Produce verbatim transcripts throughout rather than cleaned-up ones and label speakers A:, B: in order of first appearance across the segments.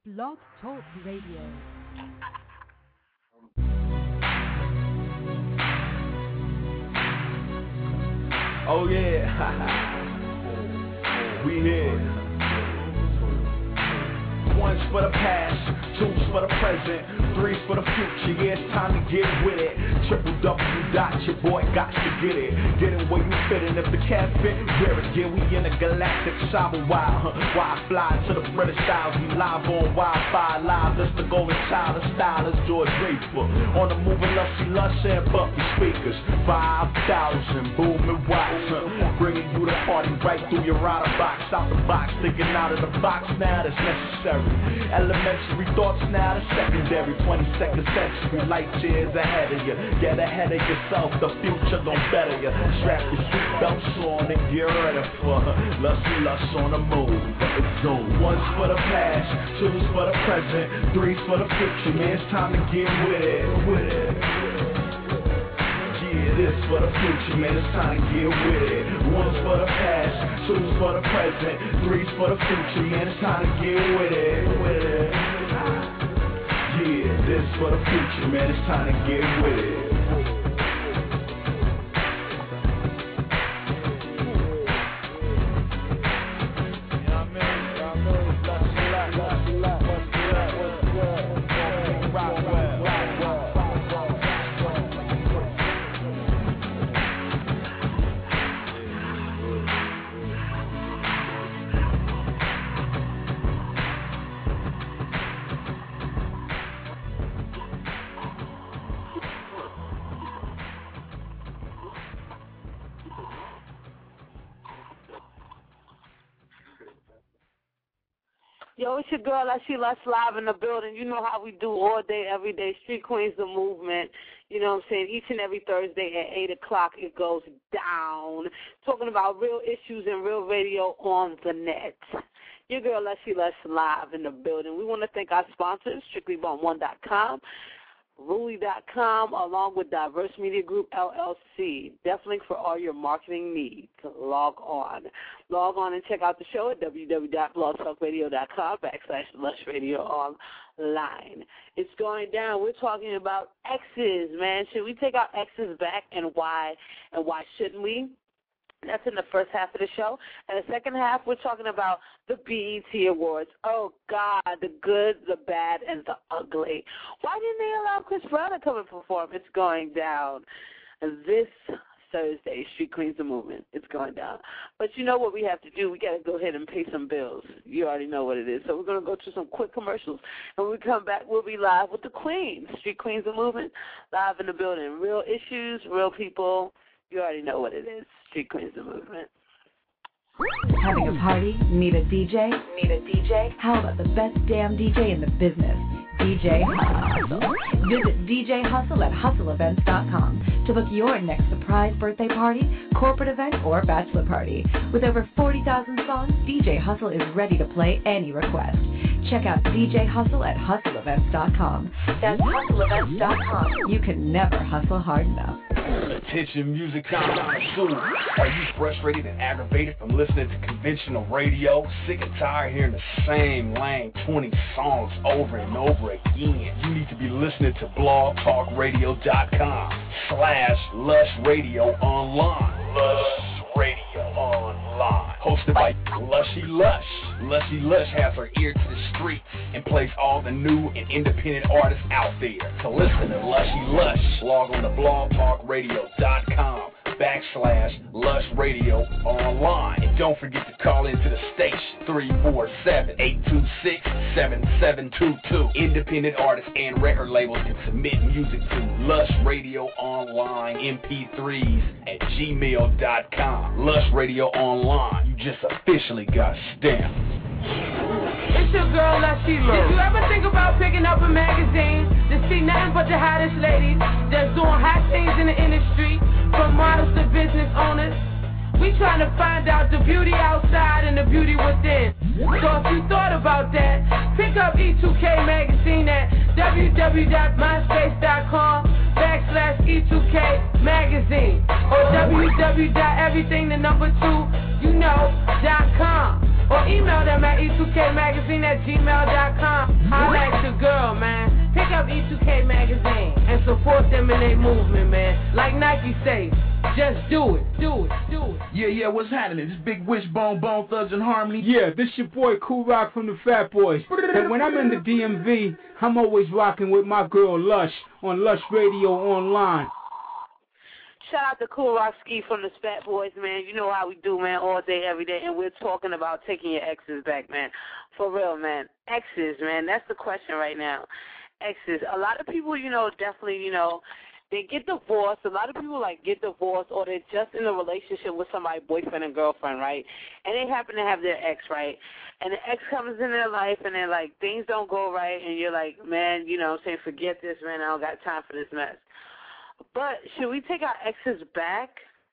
A: Blog Talk Radio.
B: Oh yeah, we here. One's for the past, two's for the present, three's for the future. Yeah, it's time to get with it. Triple W dot your boy got to get it. Get it where you fit, and if the cat fit, wear it. Yeah, we in the galactic cyber wild, huh? Why fly to the British Isles? We live on Wi-Fi live. That's the golden child of style. It's George Draper on the moving lusty lush and bumpy speakers. Five thousand booming watts, huh? Bringing you the party right through your rider box, out the box, thinking out of the box. Now that's necessary. Elementary thoughts now, the secondary. twenty-second century, light years ahead of you. Get ahead of yourself, the future don't better you. Strap your seatbelts on and get ready for lusty lush on the move. Zoom. One's for the past, two's for the present, three's for the future. Man, it's time to get with it, with it. Yeah, this for the future, man, it's time to get with it. One's for the past, two's for the present, three's for the future, man, it's time to get with it, with it. Yeah, this for the future, man, it's time to get with it.
C: Yo, it's your girl, I see Less live in the building. You know how we do all day, every day. Street Queens, the movement. You know what I'm saying? Each and every Thursday at eight o'clock, it goes down. Talking about real issues and real radio on the net. Your girl, Let's See Less live in the building. We want to thank our sponsors, strictly bond one dot com, Ruli dot com, along with Diverse Media Group, L L C. Definitely for all your marketing needs. Log on. Log on and check out the show at w w w dot blog talk radio dot com backslash Lush Radio online. It's going down. We're talking about exes, man. Should we take our exes back, and why? And why shouldn't we? That's in the first half of the show. And the second half, we're talking about the B E T Awards. Oh, God, the good, the bad, and the ugly. Why didn't they allow Chris Brown to come and perform? It's going down this Thursday, Street Queens the Movement. It's going down. But you know what we have to do? We got to go ahead and pay some bills. You already know what it is. So we're going to go through some quick commercials. And when we come back, we'll be live with the Queens, Street Queens the Movement, live in the building. Real issues, real people. You already know what it is. Street Queens the Movement.
A: Having a party? Need a D J? Need a D J? How about the best damn D J in the business? D J Hustle. Visit D J Hustle at hustle events dot com to book your next surprise birthday party, corporate event, or bachelor party. With over forty thousand songs, D J Hustle is ready to play any request. Check out D J Hustle at hustle events dot com. That's hustle events dot com. You can never hustle hard enough.
D: Attention music connoisseurs. Are you frustrated and aggravated from listening to conventional radio? Sick and tired hearing the same lame twenty songs over and over again? You need to be listening to blog talk radio dot com slash lush radio online. Lush Radio Online. Hosted by Lushy Lush. Lushy Lush has her ear to the street and plays all the new and independent artists out there. To listen to Lushy Lush, log on to blog talk radio dot com backslash Lush Radio Online. And don't forget to call into the station three four seven, eight two six, seven seven two two. Independent artists and record labels can submit music to Lush Radio Online M P threes at gmail dot com. Lush Radio Online, you just officially got stamped.
E: It's your girl, Lushy Lush. Did you ever think about picking up a magazine to see nothing but the hottest ladies that's doing hot things in the industry, from models to business owners? We trying to find out the beauty outside and the beauty within. So if you thought about that, pick up E two K magazine at w w w dot myspace dot com backslash E two K magazine or w w w dot everything the number two you know dot com or email them at e two k magazine at gmail dot com. up E two K magazine and support them in their movement, man. Like Nike say, just do it, do it, do it.
B: Yeah, yeah, what's happening? This Big Wishbone, Bone Thugs and Harmony.
F: Yeah, this your boy Cool Rock from the Fat Boys. And when I'm in the D M V, I'm always rocking with my girl Lush on Lush Radio Online.
C: Shout out to Cool Rock Ski from the Fat Boys, man. You know how we do, man, all day, every day. And we're talking about taking your exes back, man. For real, man. Exes, man, that's the question right now. Exes. A lot of people, you know, definitely, you know, they get divorced. A lot of people, like, get divorced or they're just in a relationship with somebody, boyfriend and girlfriend, right? And they happen to have their ex, right? And the ex comes in their life and they're like, things don't go right. And you're like, man, you know what I'm saying, forget this, man. I don't got time for this mess. But should we take our exes back?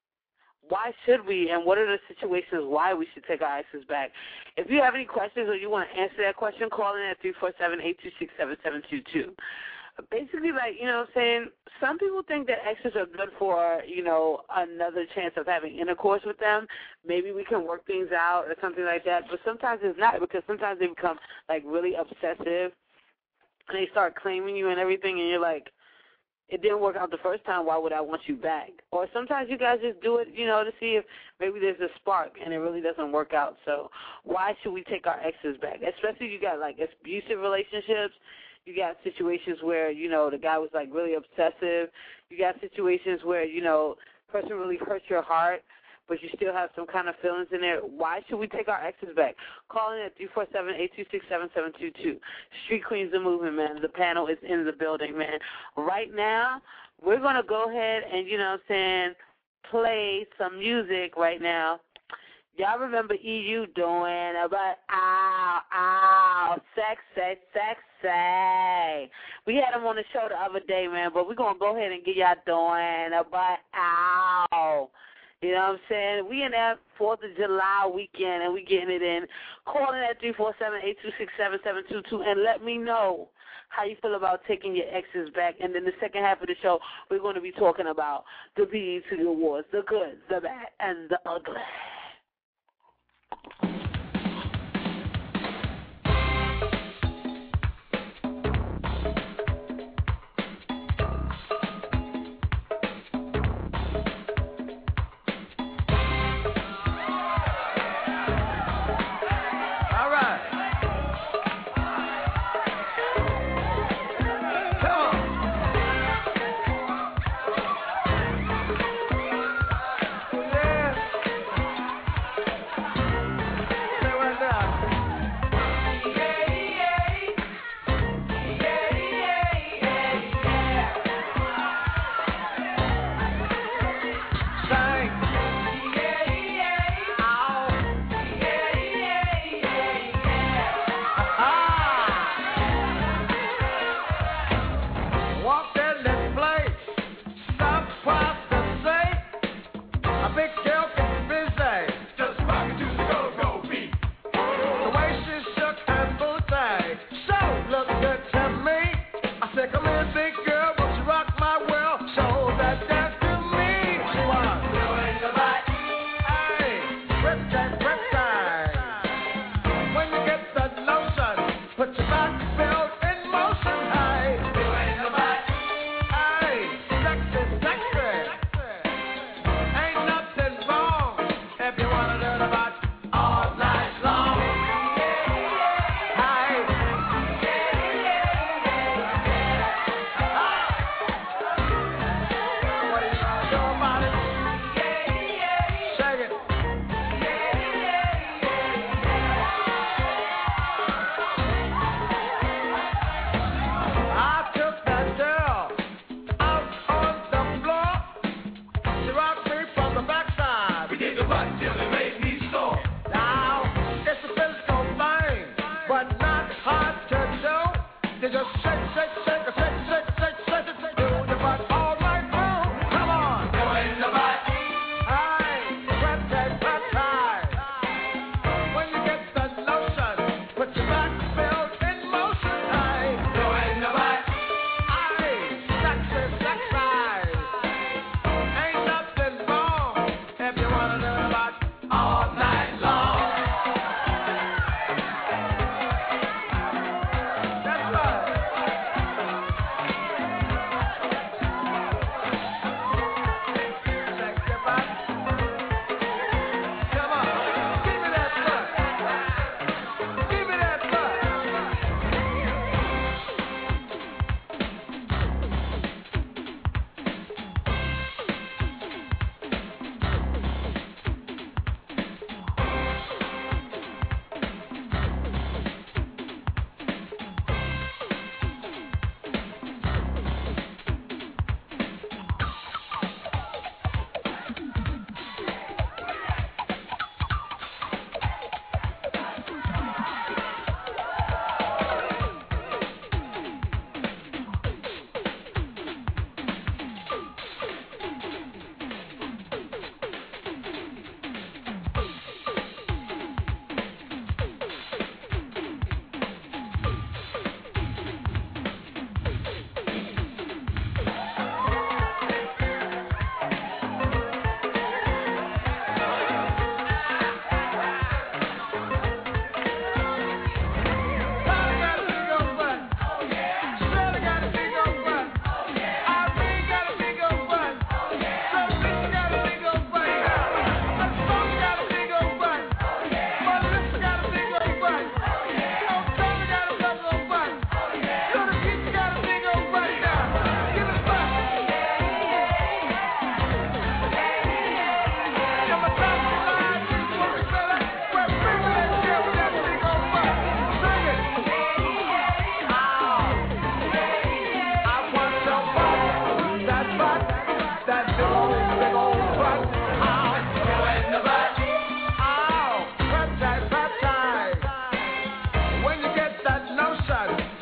C: Why should we? And what are the situations why we should take our exes back? If you have any questions or you want to answer that question, call in at three four seven, eight two six, seven seven two two. Basically, like, you know what I'm saying, some people think that exes are good for, you know, another chance of having intercourse with them. Maybe we can work things out or something like that. But sometimes it's not, because sometimes they become, like, really obsessive and they start claiming you and everything, and you're like, it didn't work out the first time, why would I want you back? Or sometimes you guys just do it, you know, to see if maybe there's a spark and it really doesn't work out. So why should we take our exes back? Especially if you got, like, abusive relationships. You got situations where, you know, the guy was, like, really obsessive. You got situations where, you know, the person really hurt your heart, but you still have some kind of feelings in there. Why should we take our exes back? Call in at three four seven, eight two six, seven seven two two. Street Queens of Movement, man. The panel is in the building, man. Right now, we're going to go ahead and, you know what I'm saying, play some music right now. Y'all remember E U doing about, ow, ow, sex, sex, sex, sex. We had him on the show the other day, man, but we're going to go ahead and get y'all doing about, ow. You know what I'm saying? We in that fourth of July weekend, and we getting it in. Call in at three four seven, eight two six, seven seven two two and let me know how you feel about taking your exes back. And then the second half of the show, we're going to be talking about the B E T Awards, the good, the bad, and the ugly.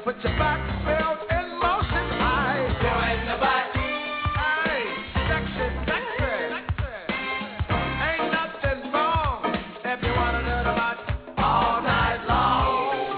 B: Put your back wheels in motion. I join the back. Hey, sexy, sexy. Ain't nothing wrong if you wanna do the back all night long.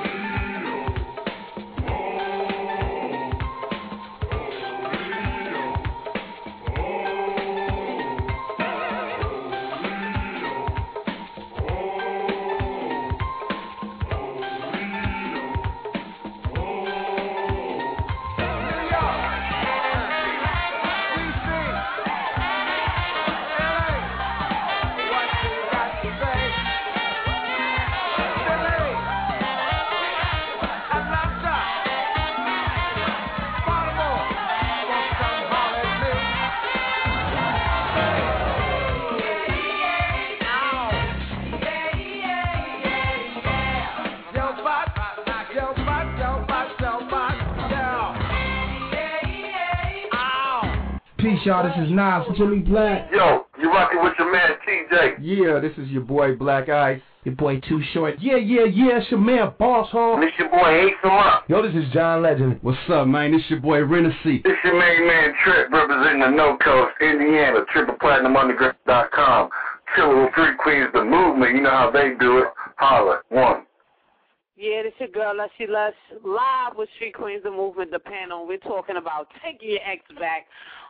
G: Peace, y'all. This is Nas, Jimmy Black.
H: Yo, you rocking with your man T J.
G: Yeah, this is your boy Black Ice. Your boy Too Short. Yeah, yeah, yeah. It's your man Boss Hog.
H: This your boy Ace Up.
G: Yo, this is John Legend. What's up, man? This your boy Renaissance.
H: This your main man Trip, representing the No Coast, Indiana, triple platinum underground dot com. Killer with Three Queens, the movement. You know how they do it. Holla. One.
C: Yeah, this your girl, Lushy Lush, live with Street Queens, the movement, the panel. We're talking about taking your ex back.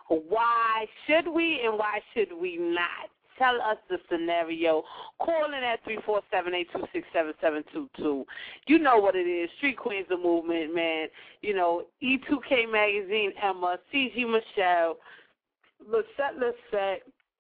C: Why should we and why should we not? Tell us the scenario. Call in at three four seven, eight two six, seven seven two two. You know what it is. Street Queens, the movement, man. You know, E two K Magazine, Emma, C G Michelle, Lisette Lisette.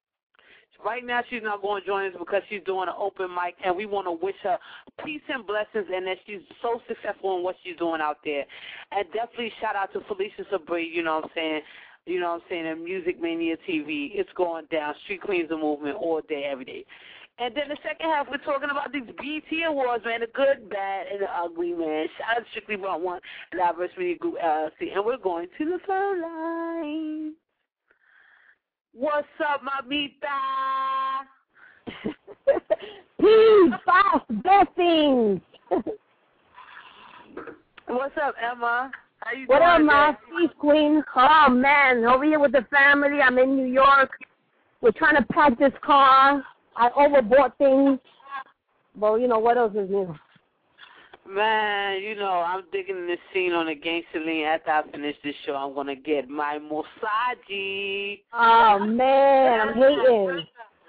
C: Right now she's not going to join us because she's doing an open mic, and we want to wish her peace and blessings and that she's so successful in what she's doing out there. And definitely shout out to Felicia Sabri, you know what I'm saying? You know what I'm saying, in Music Mania T V. It's going down. Street Queens of Movement all day, every day. And then the second half, we're talking about these B E T Awards, man, the good, bad, and the ugly, man. Shout out to Strictly Brought One, Diverse Media Group, L L C. And we're going to the phone line. What's up, mamita?
I: Peace, fast, blessings.
C: What's up, Emma? How you
I: what
C: doing?
I: What up, my peace queen? Oh, man, over here with the family. I'm in New York. We're trying to pack this car. I overbought things. Well, you know, what else is new?
C: Man, you know, I'm digging this scene on the Gangsta Lean. After I finish this show, I'm going to get my Mosaji.
I: Oh, man, I'm hating.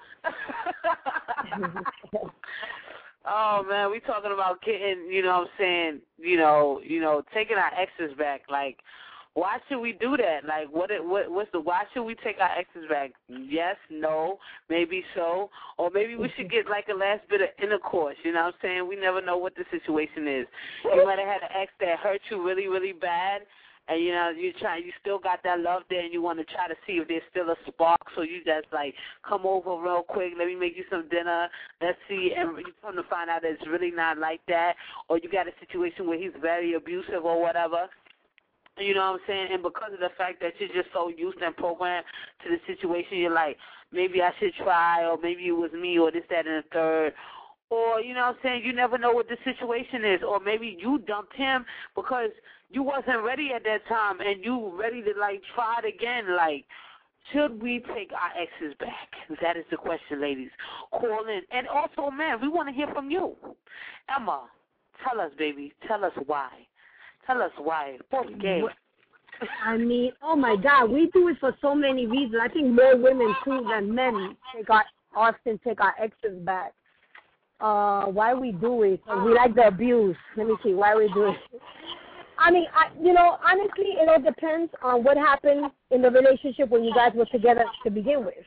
C: Oh, man, we talking about getting, you know what I'm saying, you know, you know, taking our exes back. Like, why should we do that? Like, what? What? What's the? Why should we take our exes back? Yes, no, maybe so, or maybe we should get like a last bit of intercourse. You know what I'm saying? We never know what the situation is. You might have had an ex that hurt you really, really bad, and you know you try, you still got that love there, and you want to try to see if there's still a spark. So you just like come over real quick. Let me make you some dinner. Let's see, and you come to find out that it's really not like that, or you got a situation where he's very abusive or whatever. You know what I'm saying? And because of the fact that you're just so used and programmed to the situation, you're like, maybe I should try, or maybe it was me, or this, that, and the third. Or, you know what I'm saying, you never know what the situation is. Or maybe you dumped him because you wasn't ready at that time, and you ready to, like, try it again. Like, should we take our exes back? That is the question, ladies. Call in. And also, man, we want to hear from you. Emma, tell us, baby. Tell us why. Tell us why. Okay.
I: I mean, oh, my God. We do it for so many reasons. I think more women, too, than men take our, often take our exes back. Uh, why we do it? We like the abuse. Let me see. Why we do it? I mean, I, you know, honestly, it all depends on what happened in the relationship when you guys were together to begin with.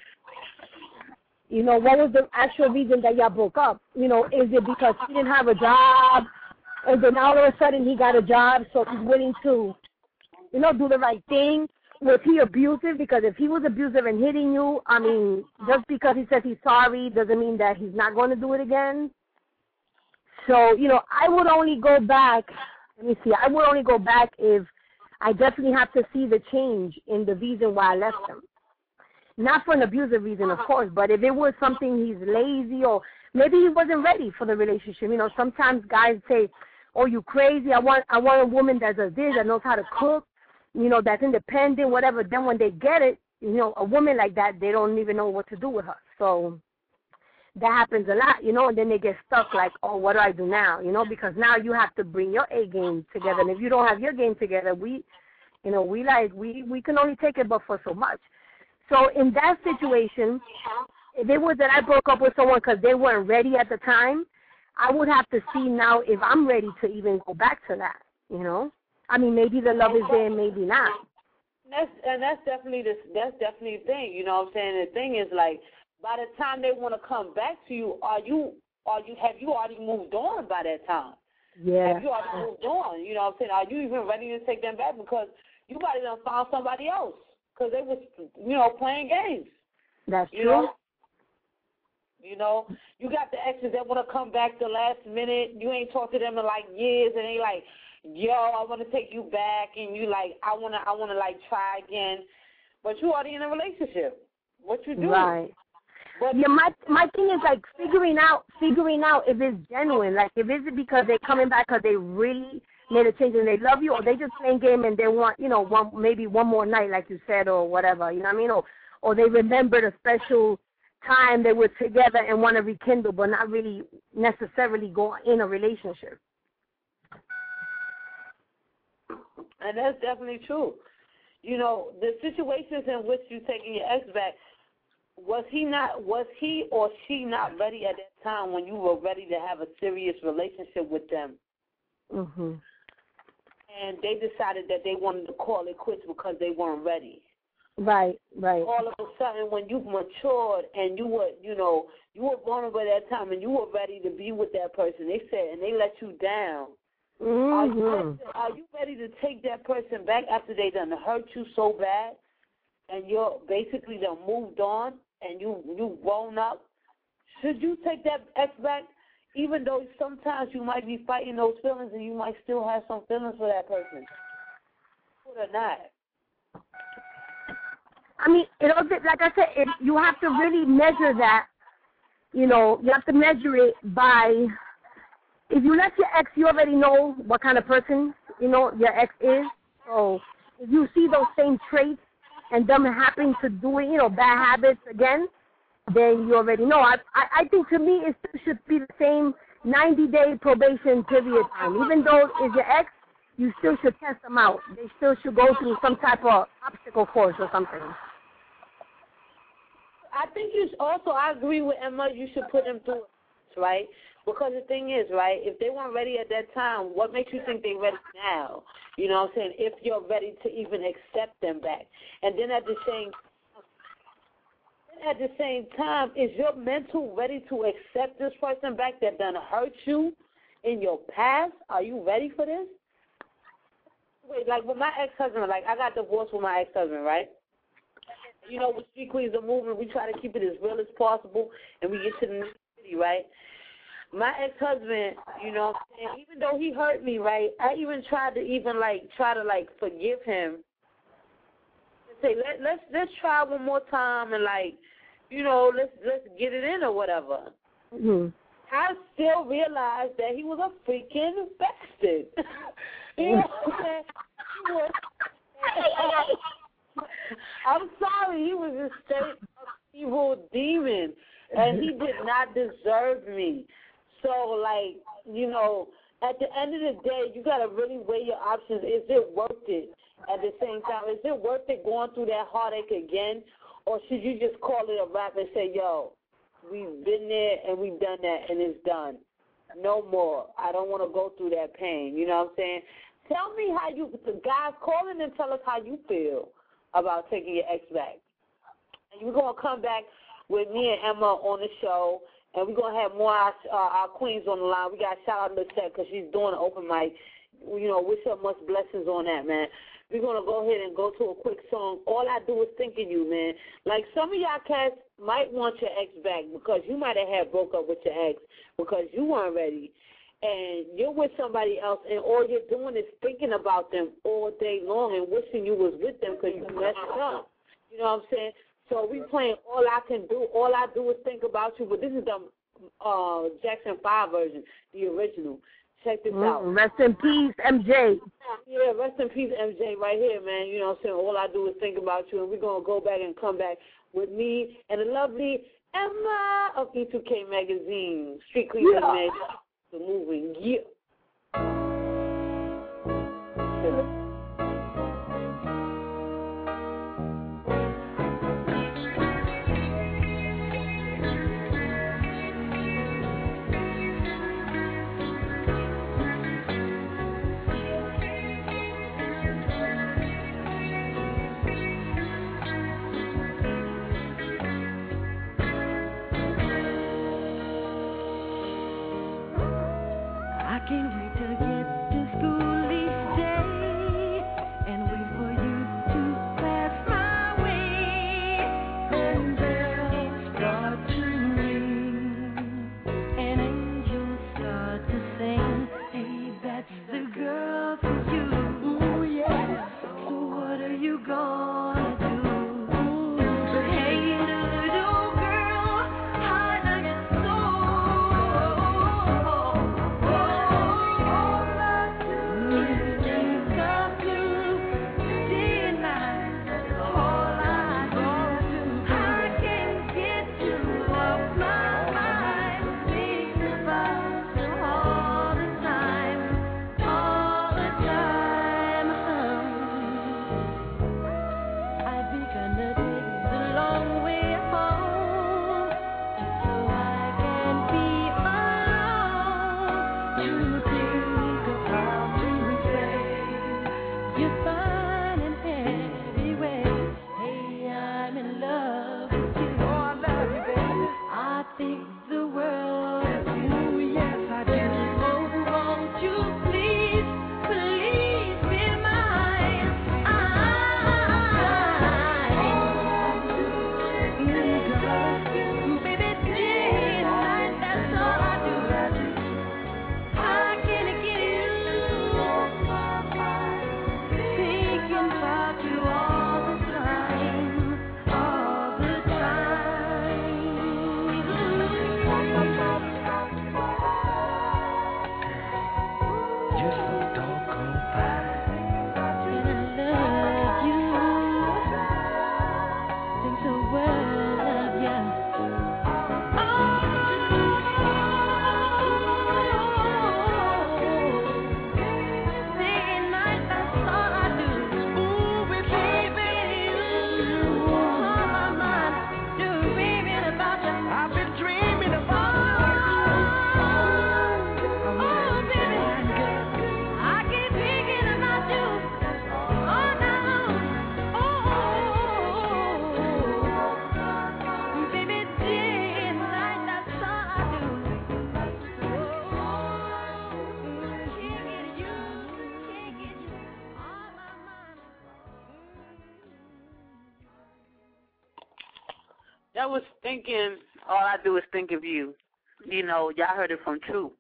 I: You know, what was the actual reason that y'all broke up? You know, is it because he didn't have a job? And then all of a sudden he got a job, so he's willing to, you know, do the right thing? Was he abusive? Because if he was abusive and hitting you, I mean, just because he says he's sorry doesn't mean that he's not going to do it again. So, you know, I would only go back, let me see, I would only go back if I definitely have to see the change in the reason why I left him. Not for an abusive reason, of course, but if it was something he's lazy or maybe he wasn't ready for the relationship. You know, sometimes guys say, oh, you crazy. I want I want a woman that does this, that knows how to cook, you know, that's independent, whatever. Then when they get it, you know, a woman like that, they don't even know what to do with her. So that happens a lot, you know, and then they get stuck like, oh, what do I do now? You know, because now you have to bring your A game together. And if you don't have your game together, we, you know, we like, we, we can only take it but for so much. So in that situation, if it was that I broke up with someone because they weren't ready at the time, I would have to see now if I'm ready to even go back to that, you know. I mean, maybe the love is there, maybe not.
C: That's and that's definitely the that's definitely the thing. You know what I'm saying? The thing is, like, by the time they want to come back to you, are you are you have you already moved on by that time?
I: Yeah.
C: Have you already moved on? You know what I'm saying? Are you even ready to take them back? Because you probably done found somebody else because they was, you know, playing games.
I: That's
C: you
I: true.
C: Know? You know, you got the exes that want to come back the last minute. You ain't talked to them in like years, and they like, yo, I want to take you back, and you like, I want to, I want to like try again, but you already in a relationship. What you doing?
I: Right.
C: But
I: yeah, my my thing is like figuring out, figuring out if it's genuine. Like, if it's because they're coming back because they really made a change and they love you, or they just playing game and they want, you know, one maybe one more night, like you said, or whatever. You know what I mean? Or or they remembered a special time they were together and want to rekindle, but not really necessarily go in a relationship.
C: And that's definitely true. You know, the situations in which you're taking your ex back, was he not, was he or she not ready at that time when you were ready to have a serious relationship with them?
I: Mm-hmm.
C: And they decided that they wanted to call it quits because they weren't ready.
I: Right, right.
C: All of a sudden, when you matured and you were, you know, you were vulnerable at that time and you were ready to be with that person, they said, and they let you down.
I: Mm-hmm.
C: Are you, ready to, are you ready to take that person back after they done hurt you so bad, and you're basically done moved on and you you grown up? Should you take that ex back, even though sometimes you might be fighting those feelings and you might still have some feelings for that person, or not?
I: I mean, it all, like I said, it, you have to really measure that. You know, you have to measure it by, if you let your ex, you already know what kind of person, you know, your ex is. So if you see those same traits and them happening to do it, you know, bad habits again, then you already know. I, I, I think to me it still should be the same ninety-day probation period time. Even though it's your ex, you still should test them out. They still should go through some type of obstacle course or something.
C: I think you should also, I agree with Emma, you should put them through it, right? Because the thing is, right, if they weren't ready at that time, what makes you think they're ready now? You know what I'm saying? If you're ready to even accept them back. And then at the same at the same time, is your mental ready to accept this person back that done hurt you in your past? Are you ready for this? Wait, like with my ex-husband, like I got divorced with my ex-husband, right? You know, with Street Queens of Movement, we try to keep it as real as possible, and we get to the nitty-gritty, right? My ex-husband, you know, and even though he hurt me, right, I even tried to even, like, try to, like, forgive him. And say, Let, let's let's try one more time and, like, you know, let's let's get it in or whatever.
I: Mm-hmm.
C: I still realized that he was a freaking bastard. You know what I'm saying? He was, I'm sorry, he was a state of evil demon, and he did not deserve me. So, like, you know, at the end of the day, you got to really weigh your options. Is it worth it at the same time? Is it worth it going through that heartache again, or should you just call it a wrap and say, yo, we've been there and we've done that and it's done. No more. I don't want to go through that pain. You know what I'm saying? Tell me how you, the guys, call in and tell us how you feel about taking your ex back. And we're going to come back with me and Emma on the show, and we're going to have more of our, uh, our queens on the line. We got to shout out Lisette because she's doing an open mic. You know, wish her much blessings on that, man. We're going to go ahead and go to a quick song. All I do is think of you, man. Like, some of y'all cats might want your ex back because you might have had broke up with your ex because you weren't ready. And you're with somebody else, and all you're doing is thinking about them all day long and wishing you was with them because you messed up. You know what I'm saying? So we playing All I Can Do. All I Do Is Think About You. But this is the uh, Jackson five version, the original. Check this
I: Mm,
C: out.
I: Rest in peace, M J.
C: Yeah, rest in peace, M J, right here, man. You know what I'm saying? All I do is think about you, and we're going to go back and come back with me and the lovely Emma of E two K Magazine. Street Queen yeah. Mag, the movie. Yeah.
J: I can't wait to get to school each day and wait for you to pass my way. Then bells start to ring and angels start to sing. Hey, that's the girl for you. Ooh, yeah. So what are you gonna do? Hey, little girl, how do you
C: That was thinking, all I do is think of you. You know, y'all heard it from Troop.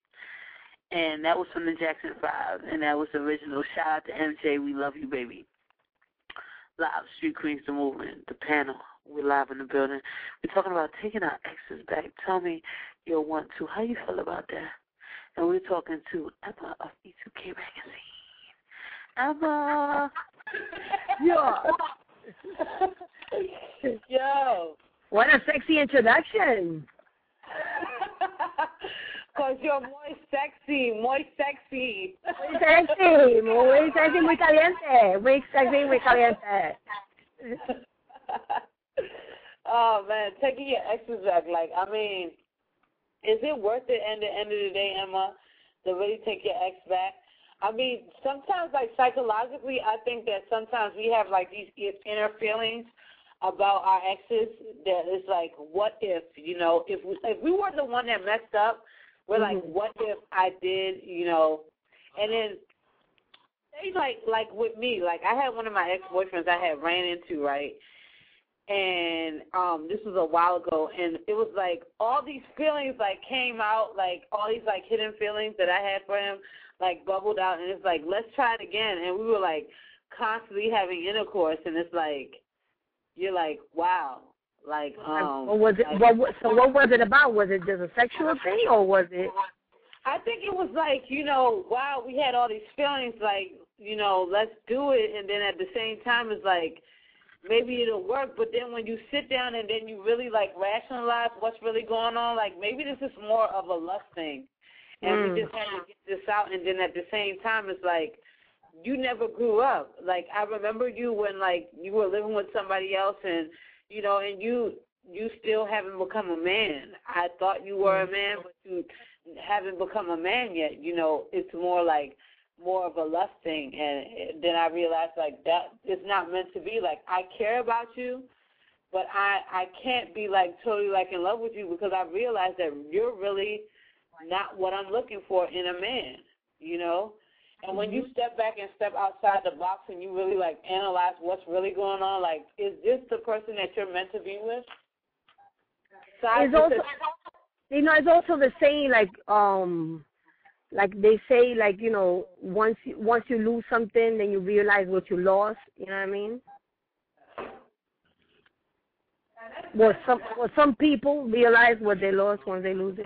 C: And that was from the Jackson five, and that was the original. Shout out to M J, we love you, baby. Live, Street Queens, the movement, the panel. We're live in the building. We're talking about taking our exes back. Tell me your one, two. How you feel about that? And we're talking to Emma of E two K Magazine. Emma.
I: Yo.
C: Yo.
I: What a sexy introduction.
C: Because you're muy sexy, muy sexy.
I: Muy sexy, muy sexy, muy caliente. Muy sexy, muy caliente.
C: Oh, man, taking your exes back, like, I mean, is it worth it at the end of the day, Emma, to really take your ex back? I mean, sometimes, like, psychologically, I think that sometimes we have, like, these inner feelings about our exes that it's like, what if, you know, if we, if we were the one that messed up, we're mm-hmm. like, what if I did, you know, and then they like, like with me, like I had one of my ex-boyfriends I had ran into, right, and um, this was a while ago, and it was like all these feelings like came out, like all these like hidden feelings that I had for him, like bubbled out, and it's like, let's try it again, and we were like constantly having intercourse, and it's like, you're like, wow, like, um.
I: Or was it?
C: Like,
I: what, so what was it about? Was it just a sexual thing, or was it?
C: I think it was like, you know, wow, we had all these feelings, like, you know, let's do it, and then at the same time, it's like, maybe it'll work, but then when you sit down and then you really, like, rationalize what's really going on, like, maybe this is more of a lust thing, and mm. we just had to get this out, and then at the same time, it's like, you never grew up. Like, I remember you when, like, you were living with somebody else, and, you know, and you you still haven't become a man. I thought you were a man, but you haven't become a man yet. You know, it's more like more of a lust thing. And then I realized, like, that it's not meant to be. Like, I care about you, but I, I can't be, like, totally, like, in love with you because I realized that you're really not what I'm looking for in a man, you know? And when you step back and step outside the box and you really, like, analyze what's really going on, like, is this the person that you're meant to be with? So
I: it's also, you know, it's also the saying, like, um, like they say, like, you know, once you, once you lose something, then you realize what you lost. You know what I mean? Well, some well, some people realize what they lost once they lose it.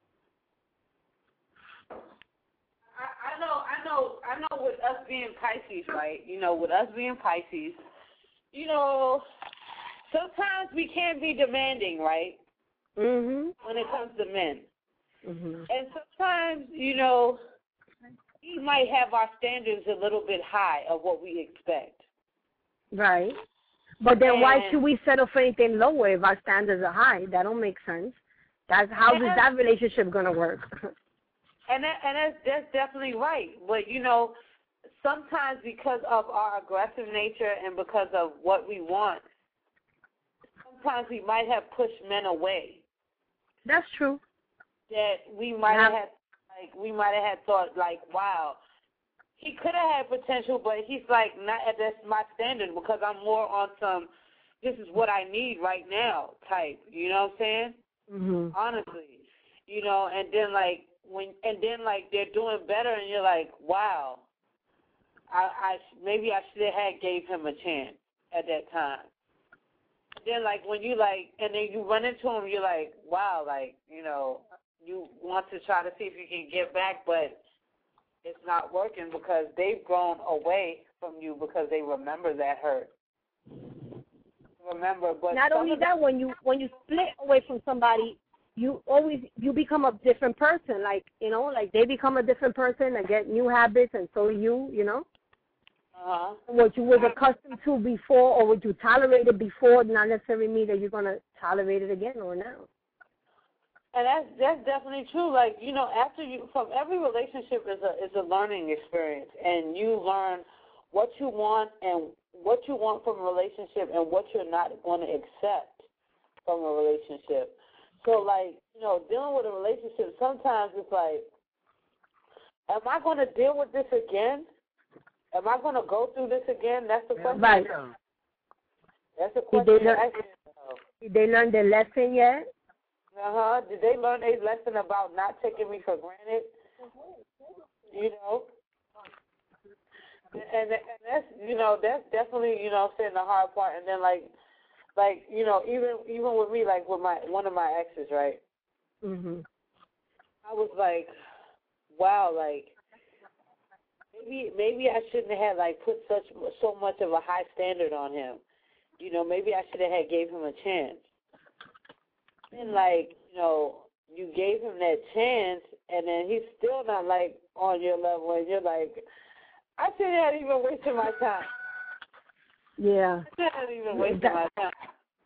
C: I, I know, I know, I know. With us being Pisces, right? You know, with us being Pisces, you know, sometimes we can be demanding, right?
I: Mhm.
C: When it comes to men.
I: Mhm.
C: And sometimes, you know, we might have our standards a little bit high of what we expect.
I: Right. But then
C: and
I: why should we settle for anything lower if our standards are high? That don't make sense. That's how is that relationship gonna work?
C: And that, and that's that's definitely right. But you know, sometimes because of our aggressive nature and because of what we want, sometimes we might have pushed men away.
I: That's true.
C: That we might have had, like, we might have had thought, like, wow, he could have had potential, but he's like, not at that's my standard because I'm more on some, this is what I need right now type. You know what I'm saying?
I: Mm-hmm.
C: Honestly, you know, and then like when, and then like they're doing better, and you're like, wow, I, I maybe I should have had gave him a chance at that time. Then, like, when you, like, and then you run into him, you're like, wow, like, you know, you want to try to see if you can get back, but it's not working because they've grown away from you because they remember that hurt. Remember, but
I: not only that, when you when you split away from somebody, you always, you become a different person. Like, you know, like they become a different person and get new habits, and so you, you know.
C: Uh-huh.
I: What you was accustomed to before or what you tolerated before not necessarily mean that you're going to tolerate it again or now.
C: And that's that's definitely true. Like, you know, after you, from every relationship is a is a learning experience, and you learn what you want and what you want from a relationship and what you're not going to accept from a relationship. So, like, you know, dealing with a relationship, sometimes it's like, am I going to deal with this again? Am I going to go through this again? That's the question.
I: Right.
C: That's the question.
I: Did they, learn, did they learn their lesson yet?
C: Uh-huh. Did they learn a lesson about not taking me for granted? You know? And, and that's, you know, that's definitely, you know, saying the hard part. And then, like, like you know, even even with me, like with my one of my exes, right?
I: Mhm.
C: I was like, wow, like, Maybe maybe I shouldn't have had like put such so much of a high standard on him. You know, maybe I should have had gave him a chance. And like, you know, you gave him that chance, and then he's still not like on your level, and you're like, I shouldn't have even wasted my time.
I: Yeah.
C: I shouldn't have even wasted
I: that,
C: my time.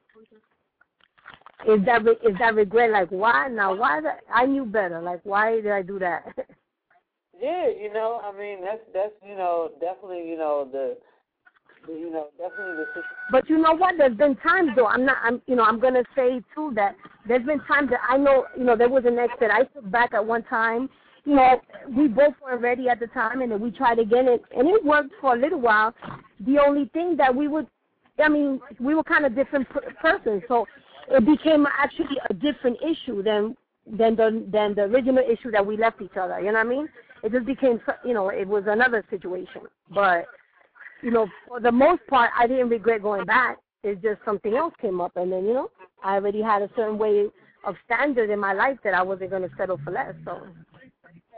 I: Is that is that regret? Like, why now? Why that? I knew better. Like, why did I do that?
C: Yeah, you know, I mean, that's, that's you know, definitely, you know, the, the you know, definitely the situation.
I: But you know what? There's been times, though, I'm not, I'm, you know, I'm going to say, too, that there's been times that I know, you know, there was an ex that I took back at one time. You know, we both weren't ready at the time, and then we tried again, and, and it worked for a little while. The only thing that we would, I mean, we were kind of different per- persons, so it became actually a different issue than than the than the original issue that we left each other. You know what I mean? It just became, you know, it was another situation. But, you know, for the most part, I didn't regret going back. It's just something else came up. And then, you know, I already had a certain way of standard in my life that I wasn't going to settle for less. So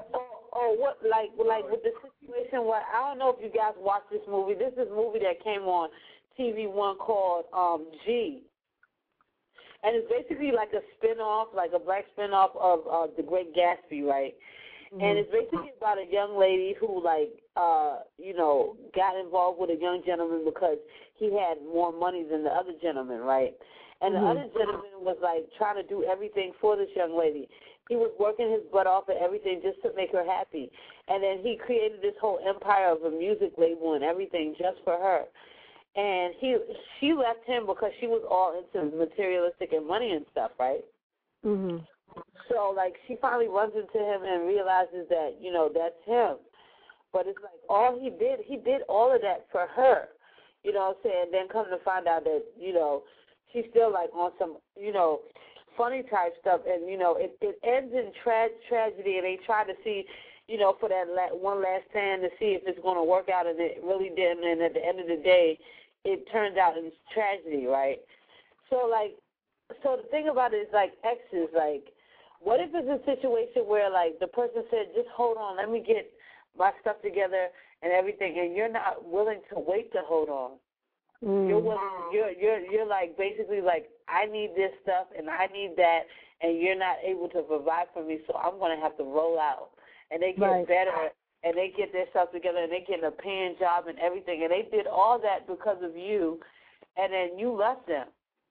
C: oh, what, like, like with the situation where, I don't know if you guys watched this movie. This is a movie that came on T V One called um, G. And it's basically like a spin-off, like a black spin-off of uh, The Great Gatsby, right? Mm-hmm. And it's basically about a young lady who, like, uh, you know, got involved with a young gentleman because he had more money than the other gentleman, right? And mm-hmm. the other gentleman was, like, trying to do everything for this young lady. He was working his butt off and everything just to make her happy. And then he created this whole empire of a music label and everything just for her. And he, she left him because she was all into materialistic and money and stuff, right?
I: Mhm.
C: So, like, she finally runs into him and realizes that, you know, that's him. But it's like all he did, he did all of that for her. You know what I'm saying? Then come to find out that, you know, she's still, like, on some, you know, funny type stuff. And, you know, it, it ends in tra- tragedy, and they try to see, you know, for that la- one last stand to see if it's going to work out, and it really didn't. And at the end of the day, it turns out it's tragedy, right? So, like, so the thing about it is, like, exes, like, what if it's a situation where, like, the person said, just hold on, let me get my stuff together and everything, and you're not willing to wait to hold on. Mm. You're willing, you're, you're, you're, like, basically, like, I need this stuff and I need that, and you're not able to provide for me, so I'm going to have to roll out. And they get right. better, and they get their stuff together, and they get a paying job and everything, and they did all that because of you, and then you left them.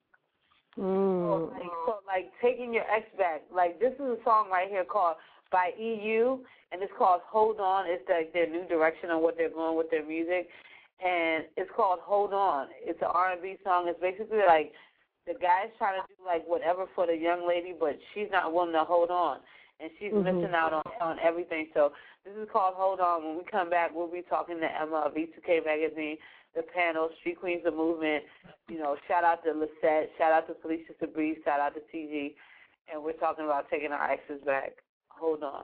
C: Mm. So, like, so, like, taking your ex back. Like, this is a song right here called by E U, and it's called Hold On. It's like their new direction on what they're going with their music, and it's called Hold On. It's an R and B song. It's basically like the guy's trying to do, like, whatever for the young lady, but she's not willing to hold on, and she's mm-hmm. missing out on, on everything. So this is called Hold On. When we come back, we'll be talking to Emma of E two K Magazine, the panel, Street Queens of Movement. You know, shout out to Lisette, shout out to Felicia Sabri, shout out to T G, and we're talking about taking our exes back. Hold on.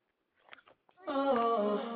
C: Oh.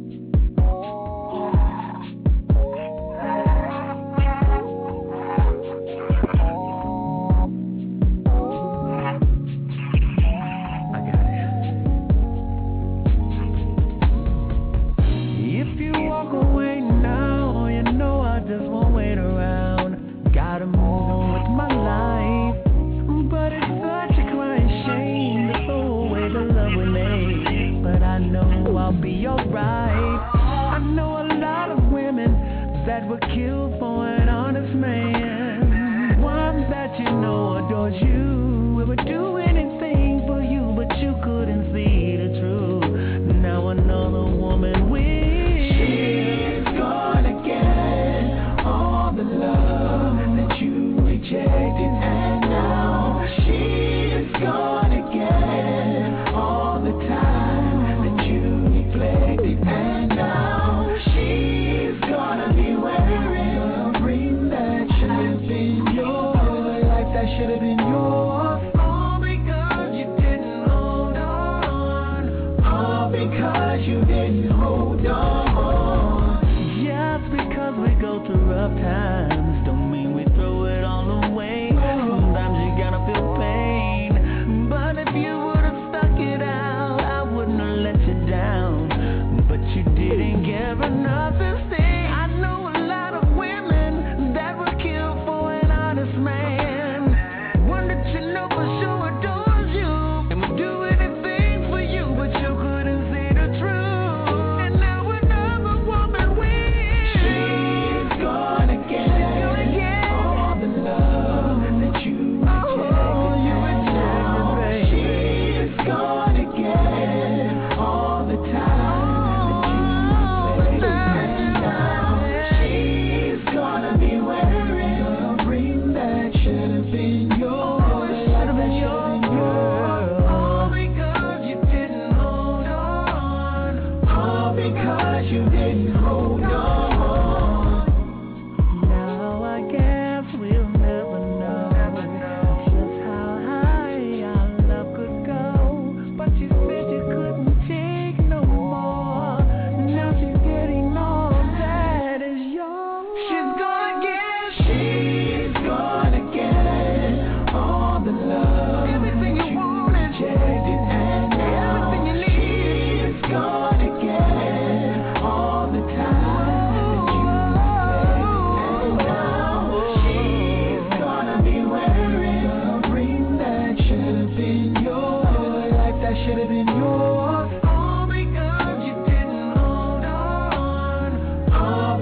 J: I'll be alright. I know a lot of women that were killed for an honest man. One that you know adored you, would do anything for you, but you couldn't see the truth. Now another woman will. She's gonna get all the love that you rejected, and now she's gonna get all the time. And now she's gonna be wearing a ring that should have been your life, that should have been yours. All because you didn't hold on. All because you didn't hold on. Just because we go through rough times don't mean we throw it all away. Sometimes you gotta feel pain, but if you would've stuck it out, I wouldn't have let you down. You didn't give enough to say. I know a lot of women that were killed for an honest man. One that you know for sure adores you and would do anything for you, but you couldn't see the truth. And now another woman wins. She's gonna get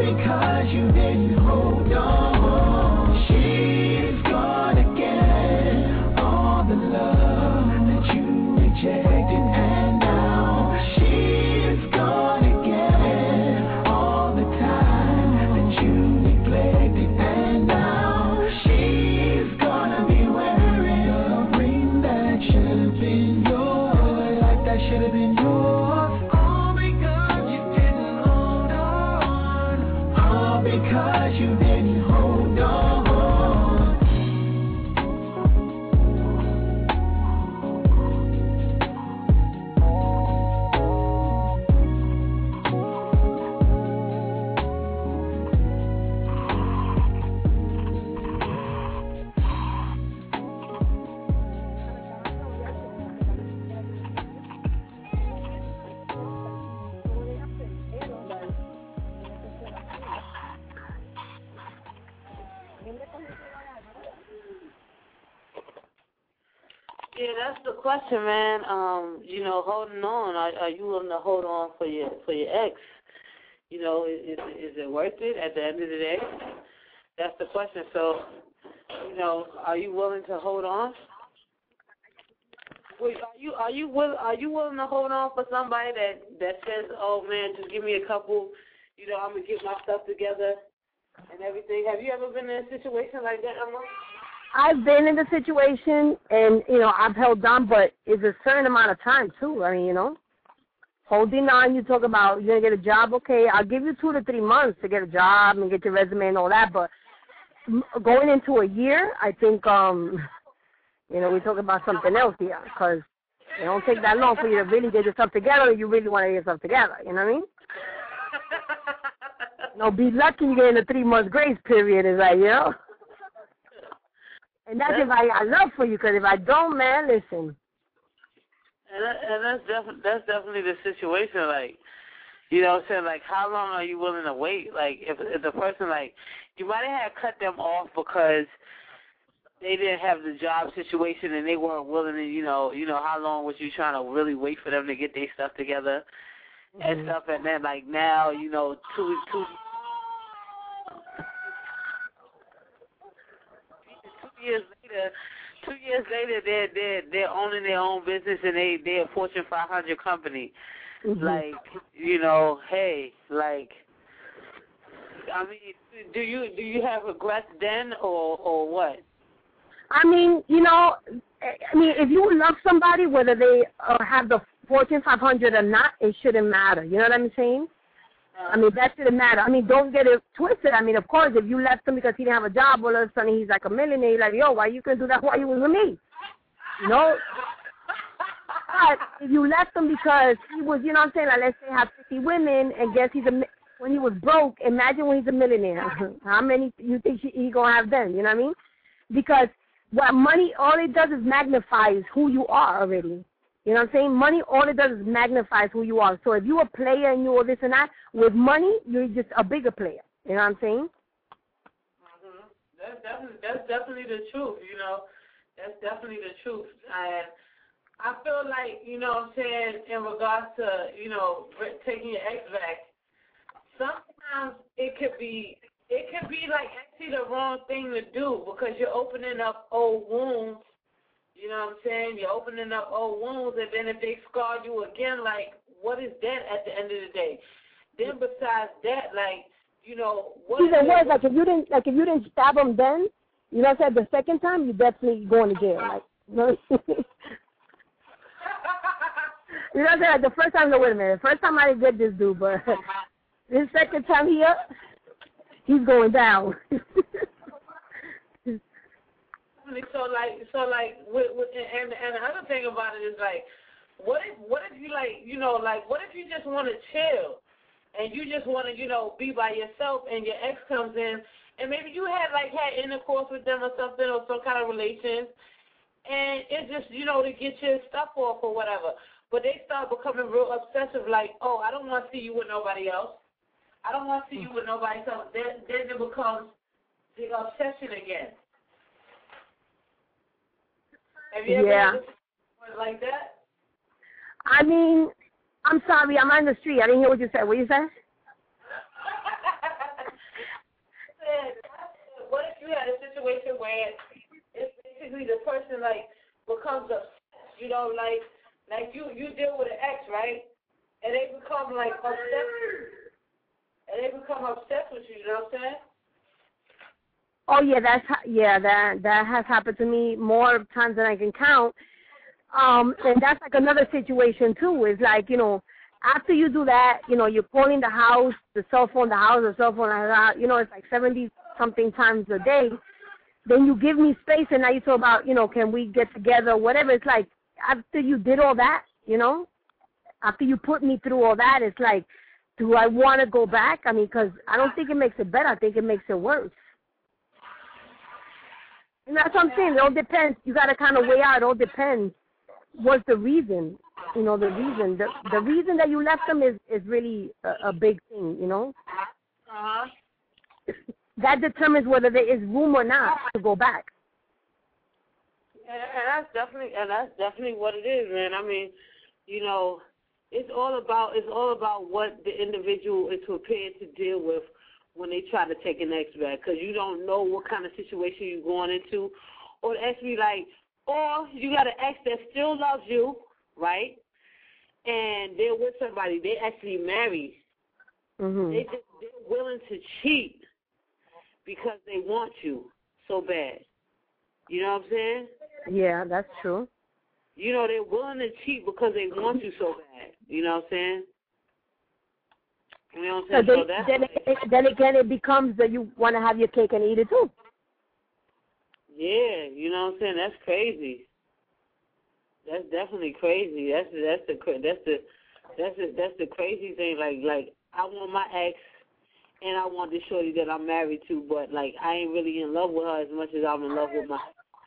J: because you didn't hold on. She's gonna get all the love that you rejected, and now she's gonna get all the time that you neglected, and now she's gonna be wearing a ring that should have been yours, like that should have been yours, all because you didn't hold on, all because you didn't hold on.
C: Yeah, that's the question, man. Um, you know, holding on. Are, are you willing to hold on for your for your ex? You know, is, is it worth it at the end of the day? That's the question. So, you know, are you willing to hold on? Wait, are you are you will are you willing to hold on for somebody that that says, oh man, just give me a couple, you know, I'm gonna get my stuff together and everything? Have you ever been in a situation like that, Emma?
I: I've been in the situation, and, you know, I've held on, but it's a certain amount of time, too. I mean, you know, holding on, you talk about you're going to get a job, okay, I'll give you two to three months to get a job and get your resume and all that, but going into a year, I think, um, you know, we talk about something else here, because it don't take that long for you to really get yourself together if you really want to get yourself together, you know what I mean? No, be lucky you get in a three-month grace period, is like, you know? And that's, that's if I got love for you, because if I don't, man, listen.
C: And, that, and that's, def- that's definitely the situation, like, you know what I'm saying, like, how long are you willing to wait? Like, if, if the person, like, you might have cut them off because they didn't have the job situation and they weren't willing to, you know, you know, how long was you trying to really wait for them to get their stuff together and mm-hmm. stuff, and then, like, now, you know, two, two, years later, two years later, they're they're they're owning their own business and they they're a Fortune five hundred company. Mm-hmm. Like, you know, hey, like, I mean, do you do you have regrets then or or what?
I: I mean, you know, I mean, if you love somebody, whether they uh, have the Fortune five hundred or not, it shouldn't matter. You know what I'm saying? I mean, that shouldn't matter. I mean, don't get it twisted. I mean, of course, if you left him because he didn't have a job, all of a sudden he's like a millionaire, you're like, yo, why you couldn't do that while you was with me? You know? But if you left him because he was, you know what I'm saying, like, let's say have fifty women, and guess he's a, when he was broke, imagine when he's a millionaire. How many you think he, he going to have then? You know what I mean? Because what money, all it does is magnifies who you are already. You know what I'm saying? Money, all it does is magnifies who you are. So if you're a player and you're this and that, with money, you're just a bigger player. You know what I'm saying?
C: Mm-hmm. That's definitely, that's definitely the truth, you know. That's definitely the truth. And I feel like, you know what I'm saying, in regards to, you know, taking your ex back, sometimes it could be, it could be like actually the wrong thing to do because you're opening up old wounds. You know what I'm saying? You're opening up old wounds, and then if they scar you again, like, what is that at the end of the day? Then besides that, like, you know, what is
I: Even worse, like if you didn't, like if you didn't stab them then, you know what I'm saying? The second time, you're definitely going to jail. Like, you know, you know what I'm saying? Like the first time, no, wait a minute. The first time I didn't get this dude, but this second time here, he's going down.
C: So like, so like, with, with, and and the other thing about it is like, what if what if you like, you know, like, what if you just want to chill, and you just want to, you know, be by yourself, and your ex comes in, and maybe you had like had intercourse with them or something, or some kind of relations, and it's just, you know, to get your stuff off or whatever. But they start becoming real obsessive, like, oh, I don't want to see you with nobody else. I don't want to see you with nobody else. Then then it becomes the obsession again. Have you ever
I: yeah.
C: had like that?
I: I mean, I'm sorry, I'm on the street. I didn't hear what you said. What you said?
C: where it's basically the person like becomes obsessed, you know, like like you you deal with an ex, right? And they become like obsessed, and they become obsessed with you. You know what I'm saying?
I: Oh yeah, that's yeah that that has happened to me more times than I can count. Um, and that's like another situation too. Is like, you know, after you do that, you know, you're calling the house, the cell phone, the house, the cell phone, you know, it's like seventy something times a day. Then you give me space, and now you talk about, you know, can we get together, whatever. It's like after you did all that, you know, after you put me through all that, it's like, do I want to go back? I mean, because I don't think it makes it better. I think it makes it worse. And that's what I'm saying. It all depends. You got to kind of weigh out. It all depends. What's the reason? You know, the reason. The the reason that you left them is, is really a, a big thing, you know?
C: Uh-huh.
I: That determines whether there is room or not to go back.
C: And, and that's definitely and that's definitely what it is, man. I mean, you know, it's all about it's all about what the individual is prepared to deal with when they try to take an ex back, because you don't know what kind of situation you're going into, or the ex be like, or you got an ex that still loves you, right? And they're with somebody, they actually married.
I: Mm-hmm.
C: They just they're willing to cheat because they want you so bad. You know what I'm saying?
I: Yeah, that's true.
C: You know, they're willing to cheat because they want you so bad. You know what I'm saying? You know what I'm saying?
I: So, they,
C: so that's
I: then, it, then again, it becomes that you want to have your cake and eat it too.
C: Yeah, you know what I'm saying? That's crazy. That's definitely crazy. That's that's the that's the that's the that's the crazy thing. Like like I want my ex, and I want the shorty that I'm married to, but like I ain't really in love with her as much as I'm in love with my.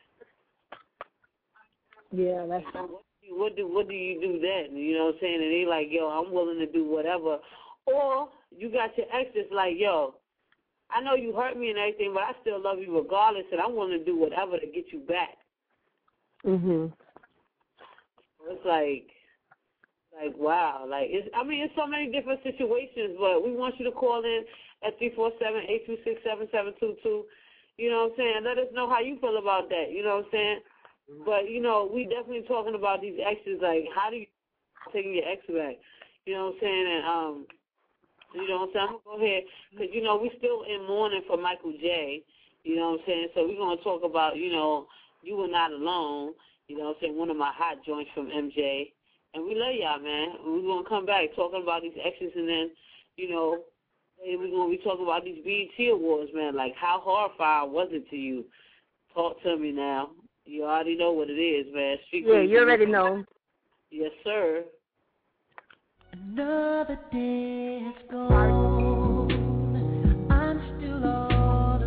I: Yeah, that's.
C: What do, what do what do you do then? You know what I'm saying? And they like, yo, I'm willing to do whatever. Or you got your ex that's like, yo, I know you hurt me and everything, but I still love you regardless, and I'm willing to do whatever to get you back.
I: Mhm.
C: It's like, like wow, like it's. I mean, it's so many different situations, but we want you to call in at three four seven, eight two six, seven seven two two. You know what I'm saying? Let us know how you feel about that. You know what I'm saying? But you know, we definitely talking about these exes. Like, how do you taking your ex back? You know what I'm saying? And um. You know what I'm saying? I'm going to go ahead, because, you know, we still in mourning for Michael J. You know what I'm saying? So we're going to talk about, you know, You Were Not Alone. You know what I'm saying? One of my hot joints from M J. And we love y'all, man. We're going to come back talking about these exes, and then, you know, we're going to be talking about these B E T Awards, man. Like, how horrifying was it to you? Talk to me now. You already know what it is, man. Street
I: yeah, you already know.
C: Yes, sir.
J: Another day has gone. I'm still all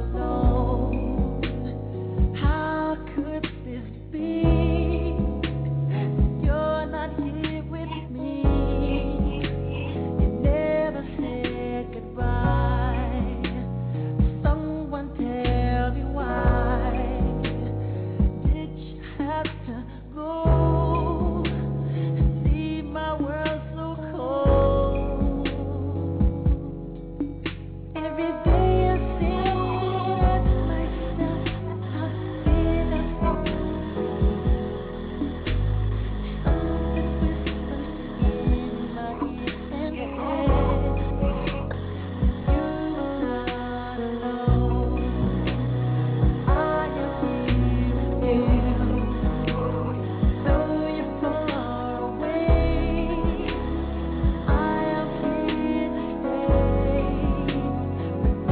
J: alone. How could this be? You're not here with me. You never said goodbye. Someone tell me why did you have to go? Leave my world so cold. Every day I say to myself, how did I fall? Something whispers in my ear and says, you're not alone. I am here with you. Though you're far away, I am here to stay.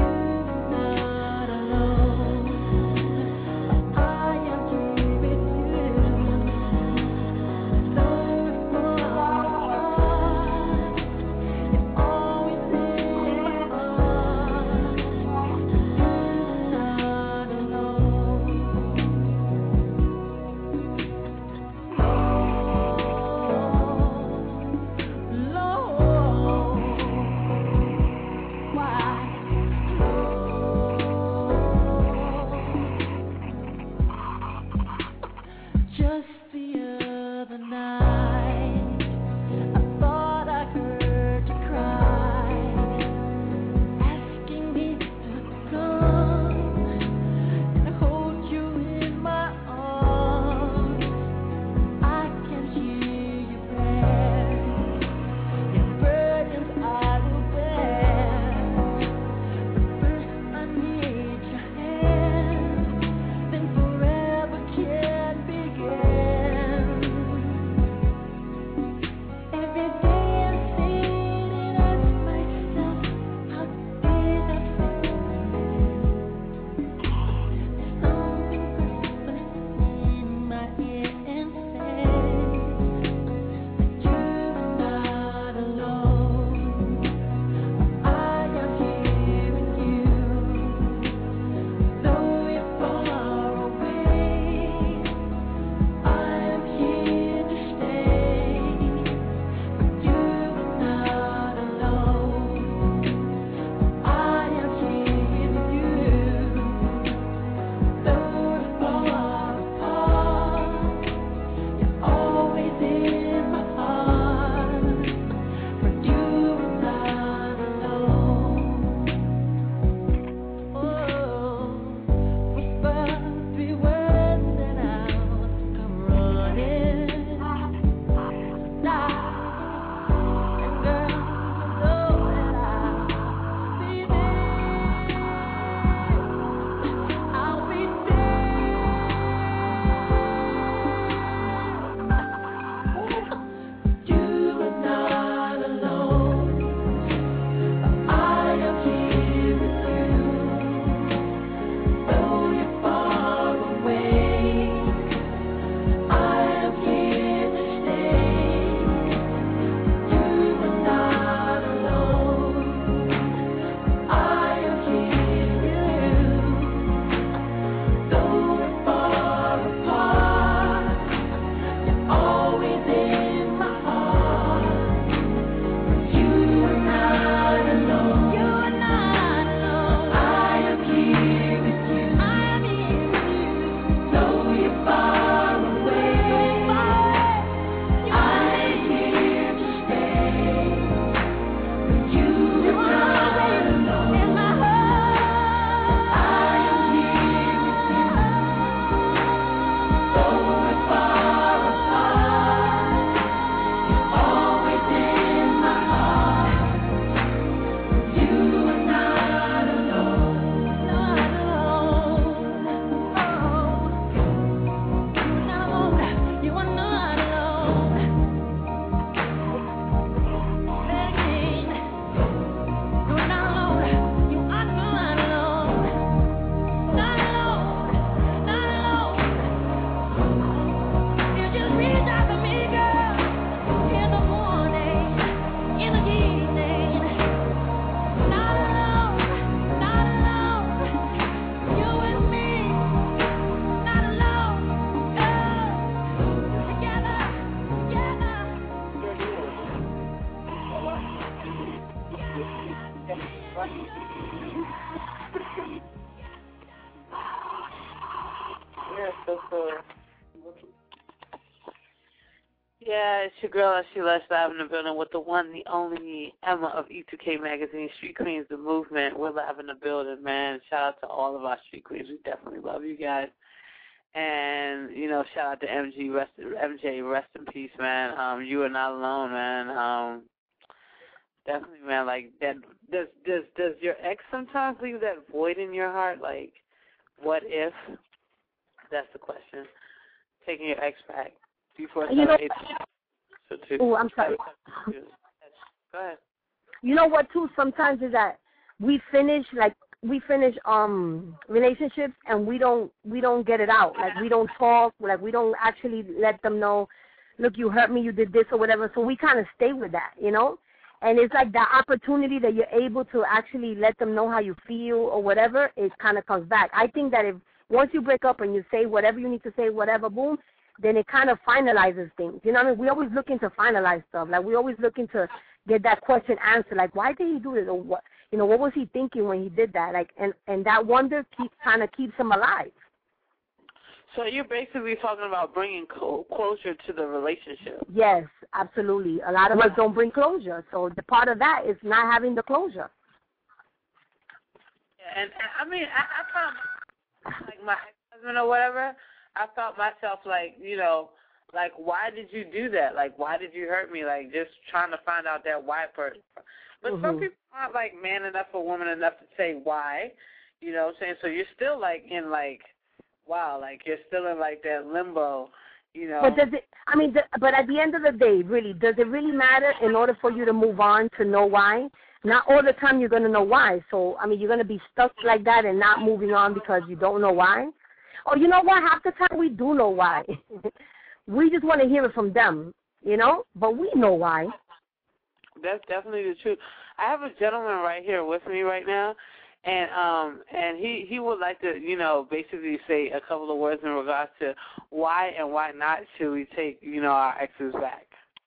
C: Yeah, so cool. Yeah, it's your girl, she Lush, live in the building with the one, the only Emma of E two K Magazine, Street Queens, the movement. We're live in the building, man. Shout out to all of our Street Queens. We definitely love you guys. And, you know, shout out to M G, rest, M J, rest in peace, man. Um, you are not alone, man. Um, definitely, man, like, that. Does, does, does your ex sometimes leave that void in your heart? Like, what if? That's the question. Taking your ex back.
I: You know, oh, I'm sorry.
C: Go ahead.
I: You know what, too, sometimes is that we finish, like, we finish um relationships and we don't we don't get it out. Like, we don't talk. Like, we don't actually let them know, look, you hurt me, you did this or whatever. So we kind of stay with that, you know? And it's like the opportunity that you're able to actually let them know how you feel or whatever, it kind of comes back. I think that if once you break up and you say whatever you need to say, whatever, boom, then it kind of finalizes things. You know what I mean? We always looking to finalize stuff. Like, we always looking to get that question answered. Like, why did he do this? Or what, you know, what was he thinking when he did that? Like, and, and that wonder keeps kind of keeps him alive.
C: So you're basically talking about bringing co- closure to the relationship.
I: Yes, absolutely. A lot of us don't bring closure. So the part of that is not having the closure.
C: Yeah, and, and I mean, I, I found, like, my ex-husband or whatever, I felt myself like, you know, like, why did you do that? Like, why did you hurt me? Like, just trying to find out that why person. But mm-hmm. some people aren't, like, man enough or woman enough to say why, you know what I'm saying? So you're still, like, in, like, wow, like, you're still in, like, that limbo, you know.
I: But does it, I mean, the, but at the end of the day, really, does it really matter in order for you to move on to know why? Not all the time you're going to know why. So, I mean, you're going to be stuck like that and not moving on because you don't know why. Oh, you know what? Half the time we do know why. We just want to hear it from them, you know? But we know why.
C: That's definitely the truth. I have a gentleman right here with me right now, and um, and he, he would like to, you know, basically say a couple of words in regards to why and why not should we take, you know, our exes back.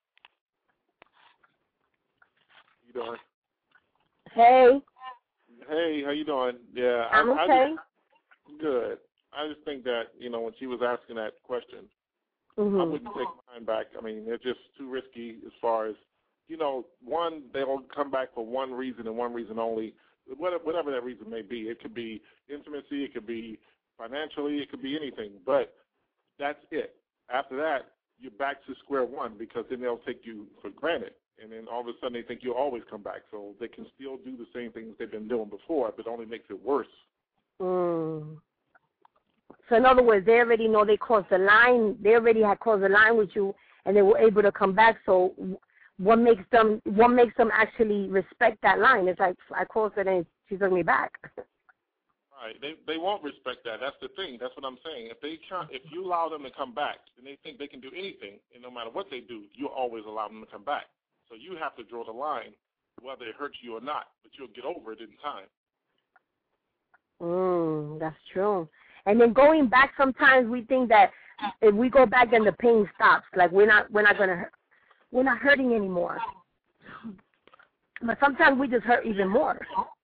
K: How you doing?
I: Hey.
K: Hey, how you doing? Yeah,
I: I'm
K: I,
I: okay.
K: I just, good. I just think that, you know, when she was asking that question,
I: mm-hmm.
K: I wouldn't take mine back. I mean, they're just too risky as far as, you know, one, they'll come back for one reason and one reason only, whatever that reason may be. It could be intimacy, it could be financially, it could be anything, but that's it. After that, you're back to square one because then they'll take you for granted, and then all of a sudden they think you'll always come back, so they can still do the same things they've been doing before, but it only makes it worse.
I: Mm. So in other words, they already know they crossed the line. They already had crossed the line with you, and they were able to come back. So what makes them what makes them actually respect that line? It's like, I crossed it and she took me back.
K: Right. They they won't respect that. That's the thing. That's what I'm saying. If they try, if you allow them to come back, then they think they can do anything, and no matter what they do, you always allow them to come back. So you have to draw the line, whether it hurts you or not, but you'll get over it in time.
I: Mm, that's true. And then going back, sometimes we think that if we go back, then the pain stops. Like, we're not, we're not gonna, we're not hurting anymore. But sometimes we just hurt even more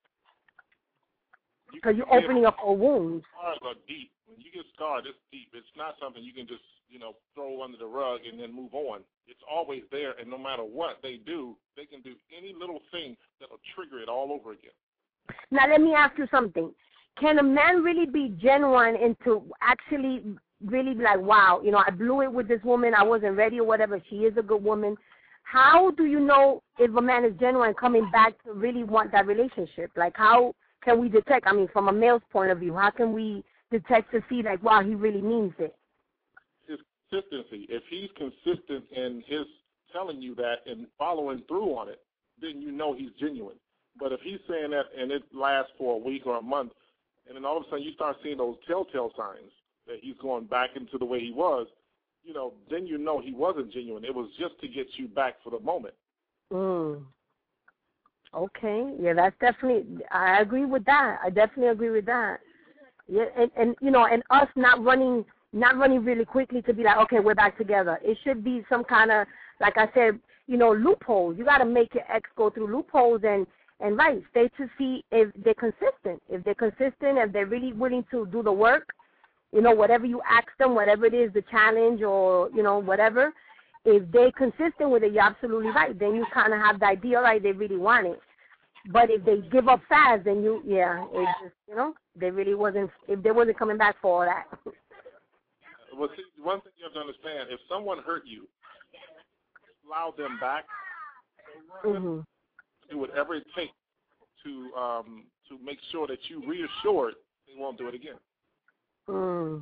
I: because you're opening up old wounds.
K: Scars are deep. When you get scarred, it's deep. It's not something you can just, you know, throw under the rug and then move on. It's always there, and no matter what they do, they can do any little thing that'll trigger it all over again.
I: Now, let me ask you something. Can a man really be genuine into actually really be like, wow, you know, I blew it with this woman, I wasn't ready or whatever, she is a good woman. How do you know if a man is genuine coming back to really want that relationship? Like, how can we detect, I mean, from a male's point of view, how can we detect to see, like, wow, he really means it?
K: His consistency. If he's consistent in his telling you that and following through on it, then you know he's genuine. But if he's saying that and it lasts for a week or a month, and then all of a sudden you start seeing those telltale signs that he's going back into the way he was, you know, then you know he wasn't genuine. It was just to get you back for the moment.
I: Mm. Okay. Yeah, that's definitely, I agree with that. I definitely agree with that. Yeah, and, and you know, and us not running, not running really quickly to be like, okay, we're back together. It should be some kind of, like I said, you know, loopholes. You got to make your ex go through loopholes and And right, stay to see if they're consistent. If they're consistent, if they're really willing to do the work, you know, whatever you ask them, whatever it is, the challenge or, you know, whatever, if they're consistent with it, you're absolutely right. Then you kind of have the idea, right, they really want it. But if they give up fast, then you, yeah, it just, you know, they really wasn't, if they wasn't coming back for all that.
K: Well, see, one thing you have to understand, if someone hurt you, allow them back,
I: Mm-hmm.
K: do whatever it takes to um, to make sure that you reassured they won't do it again.
I: Mm.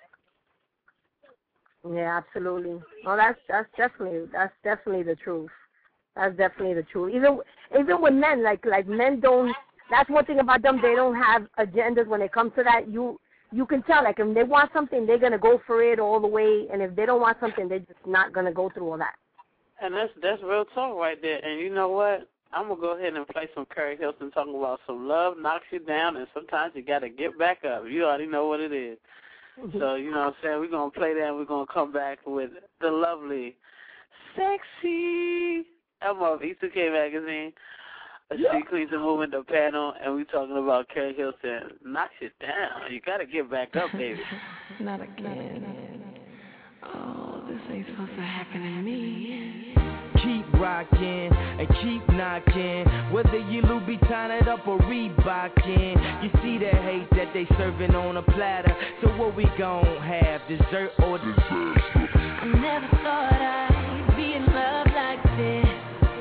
I: Yeah, absolutely. Well, that's that's definitely that's definitely the truth. That's definitely the truth. Even even with men, like like men don't. That's one thing about them. They don't have agendas when it comes to that. You you can tell. Like if they want something, they're gonna go for it all the way. And if they don't want something, they're just not gonna go through all that.
C: And that's that's real talk right there. And you know what? I'm going to go ahead and play some Kerry Hilson talking about some love knocks you down, and sometimes you got to get back up. You already know what it is. Mm-hmm. So, you know what I'm saying? We're going to play that, and we're going to come back with the lovely, sexy Emma of E two K Magazine, a yeah. Street Queens and Movement, the panel, and we're talking about Kerry Hilson. Knocks you down. You got to get back up, baby.
J: Not again. Oh, this ain't supposed to happen to me.
L: Keep rocking and keep knocking, whether you Louboutin it up or Reebokin. You see the hate that they serving on a platter. So what we gon' have, dessert or dessert?
J: I never thought I'd be in love like this.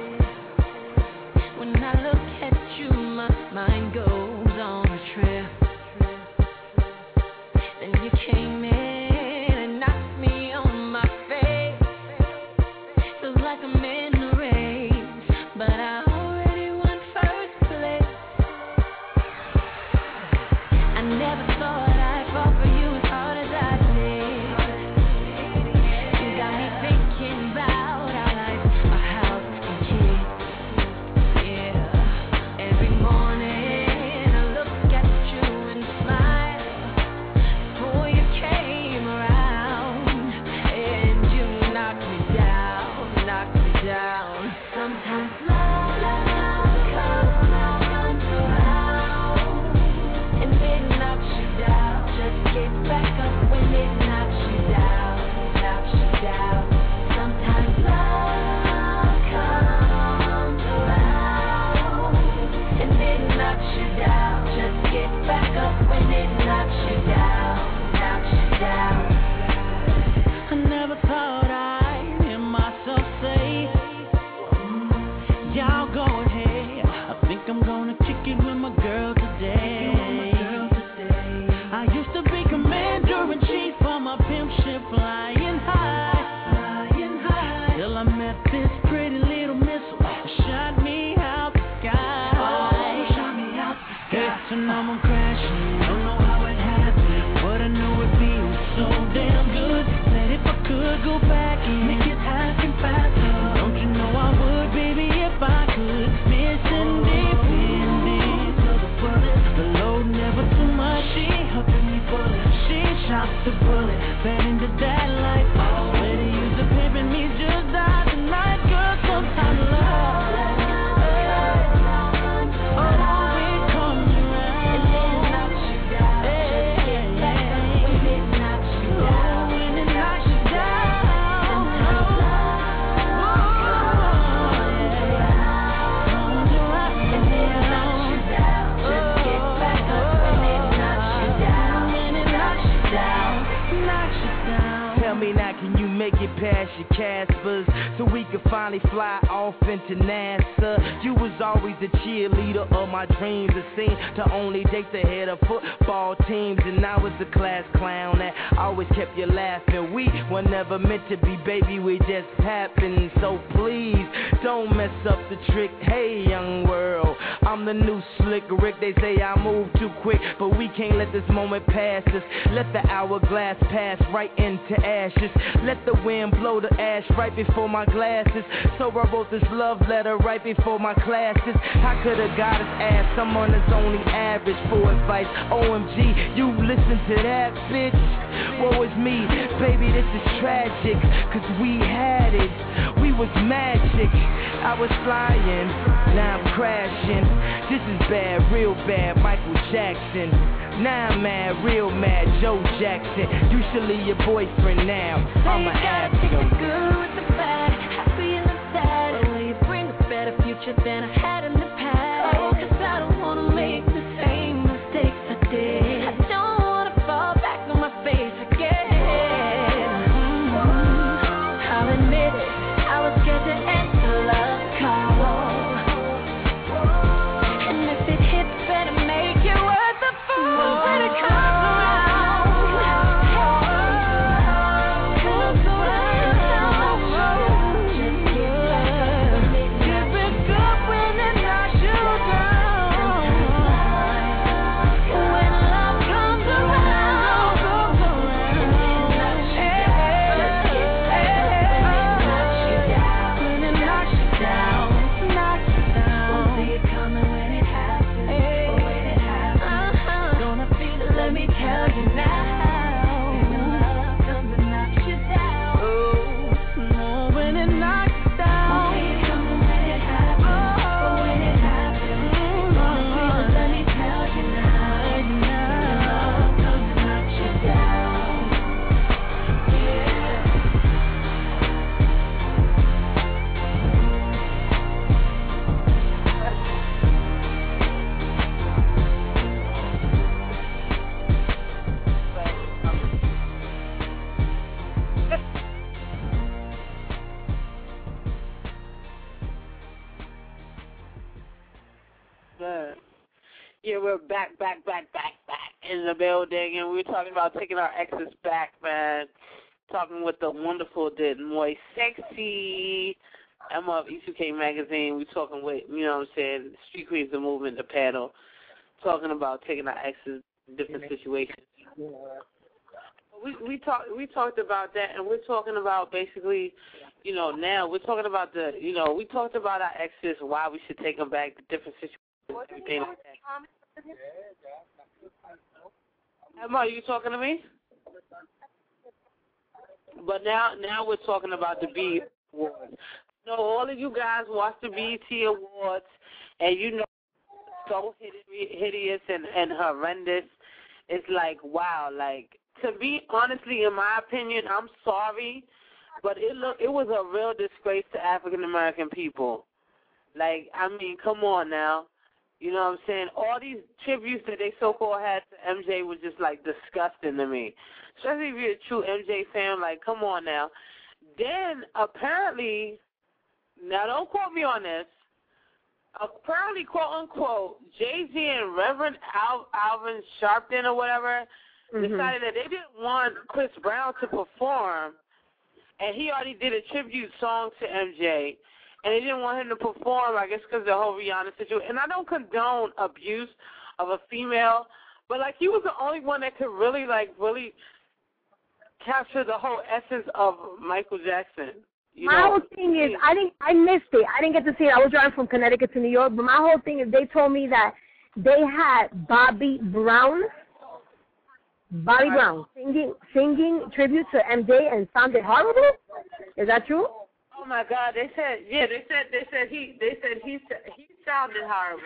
J: When I look at you, my mind goes on a trip. Then you came in. The bullet, fed into that life. Oh, better use the pimpin' me just die tonight, girl. Sometimes love.
L: Make it past your Caspers so we could finally fly off into NASA. You was always the cheerleader of my dreams. It seemed to only date the head of football teams, and I was the class clown that always kept you laughing. We were never meant to be, baby, we just happened. So please don't mess up the trick. Hey, young world, I'm the new slick Rick. They say I move too quick, but we can't let this moment pass us. Let the hourglass pass right into ashes. Let the wind blow the ash right before my glasses. So I wrote this love letter right before my classes. I could've got his ass, someone that's only average for advice. O M G, you listen to that, bitch. Woe is me, baby, this is tragic. Cause we had it, we was magic. I was flying, now I'm crashing. action. This is bad, real bad, Michael Jackson. Now I'm mad, real mad, Joe Jackson. You should leave your boyfriend now. I'ma ask him.
J: Take the good with the bad, happy and the sad. Or will you bring a better future than I had in the past? Oh, 'cause I don't wanna make the same mistakes I did. I don't wanna fall back on my face again. Mm-hmm. I'll admit it, I was scared to answer love call. And if it hits, better make it worth the fool. When it comes around, comes around, just get love. You've been good when it knocks you down. When love comes around, comes around, hey, when it knocks you down, knocks you down. Won't see it coming when it happens, but when it happens, gonna feel it, let me tell you now. When love comes and knocks you down, oh, no, when it knocks you down, won't see it coming when it happens, but when it happens, gonna feel it, let me tell you now. When love comes and knocks you down, yeah.
C: Good. Yeah, we're back, back, back, back, back in the building, and we're talking about taking our exes back, man. Talking with the wonderful Did Moist Sexy. I'm of E two K Magazine. We're talking with, you know what I'm saying, Street Queens, the movement, the panel. Talking about taking our exes in different situations. We we talked we talked about that, and we're talking about basically, you know, now we're talking about the, you know, we talked about our exes, why we should take them back, the different situations, everything like that. Emma, are you talking to me? But now, now we're talking about the B E T Awards. You know, all of you guys watch the B E T Awards, and you know, so hideous and, and horrendous. It's like, wow, like, to be honestly, in my opinion, I'm sorry, but it look it was a real disgrace to African American people. Like, I mean, come on now. You know what I'm saying? All these tributes that they so-called had to M J was just, like, disgusting to me. Especially if you're a true M J fan, like, come on now. Then, apparently, now don't quote me on this, apparently, quote-unquote, Jay-Z and Reverend Al- Alvin Sharpton or whatever mm-hmm. decided that they didn't want Chris Brown to perform, and he already did a tribute song to M J, and they didn't want him to perform, I guess because of the whole Rihanna situation. And I don't condone abuse of a female, but, like, he was the only one that could really, like, really capture the whole essence of Michael Jackson. You
I: my
C: know?
I: whole thing is, I didn't, I missed it. I didn't get to see it. I was driving from Connecticut to New York, but my whole thing is they told me that they had Bobby Brown, Bobby Brown singing, singing tribute to M J and sounded horrible. Is that true?
C: Oh my God! They said, yeah, they said, they said he, they said he, he sounded horrible.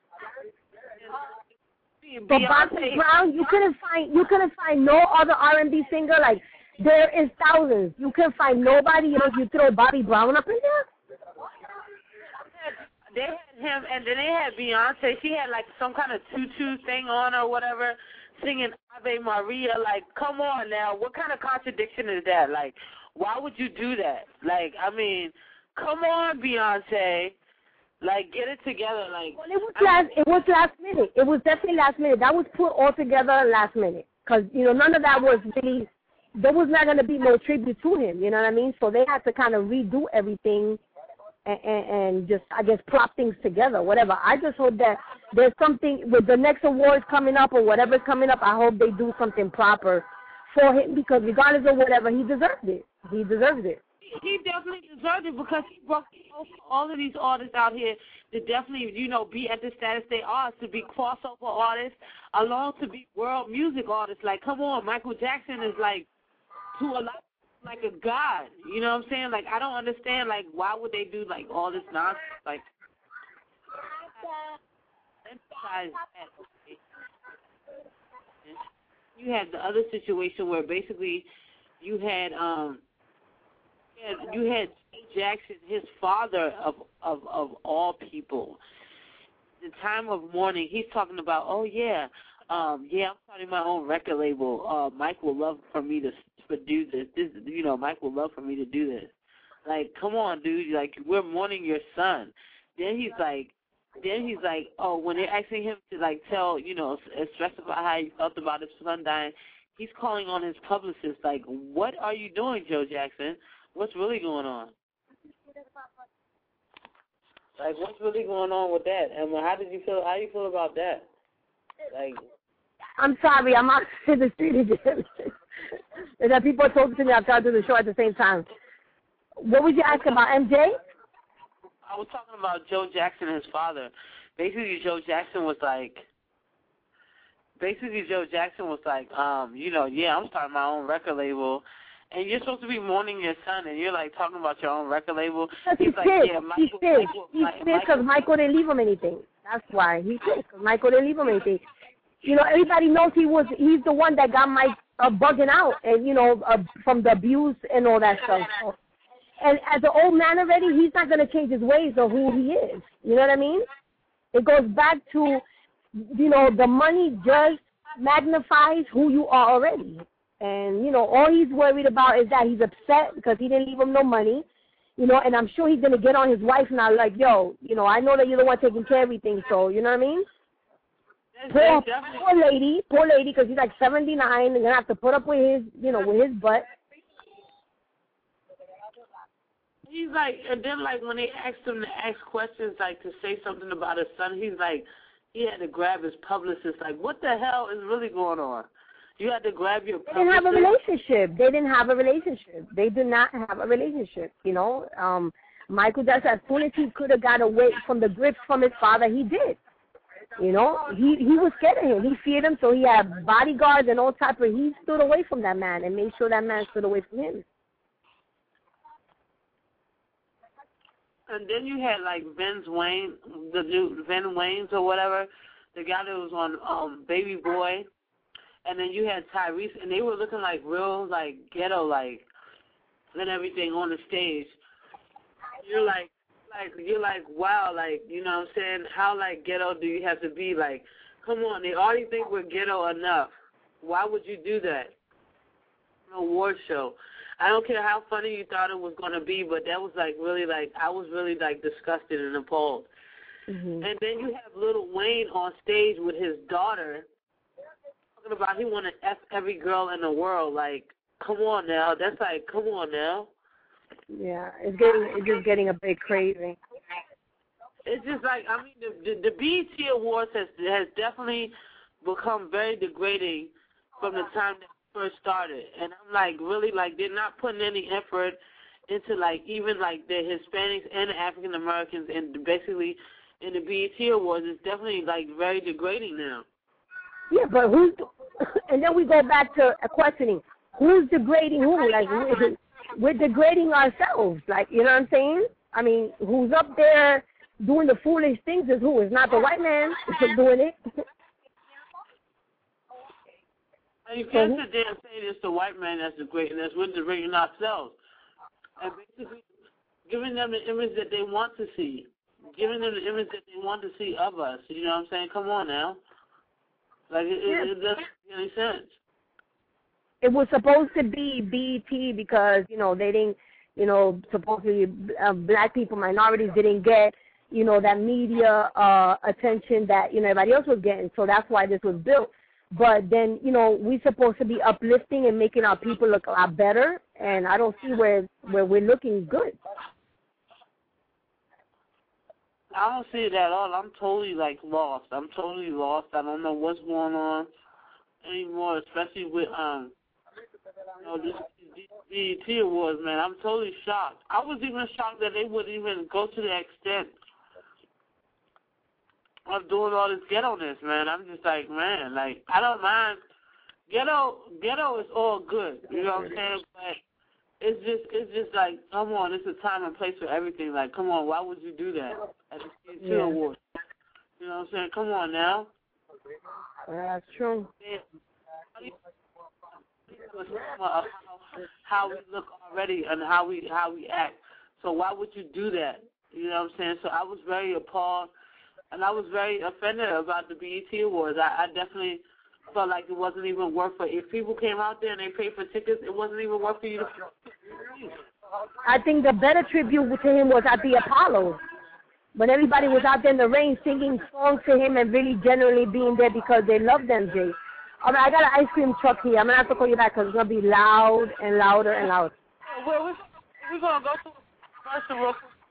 I: But Bobby Brown, you couldn't find, you couldn't find no other R and B singer. Like, there is thousands. You couldn't find nobody else. You throw Bobby Brown up in there.
C: They had him, and then they had Beyonce. She had like some kind of tutu thing on or whatever, singing Ave Maria. Like, come on now, what kind of contradiction is that? Like, why would you do that? Like, I mean, come on, Beyonce. Like, get it together. Like,
I: well, it was last. It was last minute. It was definitely last minute. That was put all together last minute. Cause you know none of that was really. There was not going to be no tribute to him. You know what I mean? So they had to kind of redo everything, and, and, and just I guess plop things together. Whatever. I just hope that there's something with the next awards coming up or whatever's coming up. I hope they do something proper for him because regardless of whatever, he deserved it. He deserved it.
C: He definitely deserved it because he brought all of these artists out here to definitely, you know, be at the status they are, to be crossover artists, along to be world music artists. Like, come on, Michael Jackson is like, to a lot, like a god. You know what I'm saying? Like, I don't understand, like, why would they do, like, all this nonsense? Like, And besides that, okay, you had the other situation where basically you had um you had, you had Jackson, his father of, of of all people. The time of mourning, he's talking about, oh yeah, um, yeah, I'm starting my own record label. Uh, Mike will love for me to to do this. This, you know, Mike will love for me to do this. Like, come on, dude. Like, we're mourning your son. Then he's like, then he's like, oh, when they're asking him to like tell, you know, stress about how he felt about his son dying, he's calling on his publicist. Like, what are you doing, Joe Jackson? What's really going on? Like, what's really going on with that? And how did you feel? How do you feel about that? Like,
I: I'm sorry, I'm out in the street again. And that people are talking to me. I'm trying to do the show at the same time. What would you ask about M J?
C: I was talking about Joe Jackson and his father. Basically, Joe Jackson was like, basically Joe Jackson was like, um, you know, yeah, I'm starting my own record label. And you're supposed to be mourning your son, and you're, like, talking about your own record label.
I: He's,
C: he's like,
I: pissed.
C: yeah, Michael,
I: he's pissed.
C: Michael,
I: He's
C: Michael,
I: pissed because Michael didn't leave him anything. That's why. He's pissed because Michael didn't leave him anything. You know, everybody knows he was, he's the one that got Mike uh, bugging out, and, you know, uh, from the abuse and all that stuff. So, and as an old man already, he's not going to change his ways or who he is. You know what I mean? It goes back to, you know, the money just magnifies who you are already. And, you know, all he's worried about is that he's upset because he didn't leave him no money, you know, and I'm sure he's going to get on his wife now like, yo, you know, I know that you're the one taking care of everything, so, you know what I mean? Poor, poor lady, poor lady, because he's like seventy-nine and going to have to put up with his, you know, with his butt.
C: He's like, and then, like, when they asked him to ask questions, like, to say something about his son, he's like, he had to grab his publicist. Like, what the hell is really going on? You had to grab your publicist.
I: They didn't have a relationship. They didn't have a relationship. They did not have a relationship, you know. Um, Michael Jackson, as soon as he could have got away from the grips from his father, he did. You know, he, he was scared of him. He feared him, so he had bodyguards and all type of, he stood away from that man and made sure that man stood away from him.
C: And then you had, like, Vince Wayne, the dude, Vin Waynes or whatever, the guy that was on um, Baby Boy. And then you had Tyrese, and they were looking like real, like, ghetto-like and everything on the stage. You're like, like, you're like, wow, like, you know what I'm saying? How, like, ghetto do you have to be? Like, come on, they already think we're ghetto enough. Why would you do that? An award show. I don't care how funny you thought it was going to be, but that was, like, really, like, I was really, like, disgusted and appalled.
I: Mm-hmm.
C: And then you have Lil Wayne on stage with his daughter, about he want to F every girl in the world. Like, come on now. That's like, come on now.
I: Yeah, it's getting, it's just getting a bit crazy.
C: It's just like, I mean, the, the, the B E T Awards has has definitely become very degrading from the time that it first started. And I'm like, really, like, they're not putting any effort into, like, even, like, the Hispanics and the African Americans, and basically in the B E T Awards, it's definitely, like, very degrading now.
I: Yeah, but who's, and then we go back to a questioning, who's degrading who? Like, we're, we're degrading ourselves, like, you know what I'm saying? I mean, who's up there doing the foolish things is who? It's not the white man doing it.
C: And you can't sit there and say it's the white man that's degrading us. We're degrading ourselves. And basically giving them the image that they want to see, giving them the image that they want to see of us. You know what I'm saying? Come on now. Like, it,
I: yeah.
C: it, it doesn't make any sense.
I: It was supposed to be B E T because, you know, they didn't, you know, supposedly uh, black people, minorities didn't get, you know, that media uh, attention that, you know, everybody else was getting. So that's why this was built. But then, you know, we're supposed to be uplifting and making our people look a lot better. And I don't see where, where we're looking good.
C: I don't see it at all. I'm totally, like, lost. I'm totally lost. I don't know what's going on anymore, especially with, um, you know, this B E T Awards, man. I'm totally shocked. I was even shocked that they would even go to the extent of doing all this ghetto-ness, man. I'm just like, man, like, I don't mind. Ghetto, ghetto is all good, you know what I'm saying? But it's just, it's just like, come on, it's a time and place for everything. Like, come on, why would you do that at the B E T
I: yeah.
C: Awards? You know what I'm saying? Come on now.
I: Yeah, that's true.
C: How we look already and how we how we act. So why would you do that? You know what I'm saying? So I was very appalled, and I was very offended about the B E T Awards. I, I definitely felt like it wasn't even worth it. If people came out there and they paid for tickets, it wasn't even worth for you to.
I: I think the better tribute to him was at the Apollo, when everybody was out there in the rain singing songs to him and really genuinely being there because they loved M J. All right, I got an ice cream truck here. I'm going to have to call you back because it's going to be loud and louder and louder.
C: Well, we're going to go to the commercial real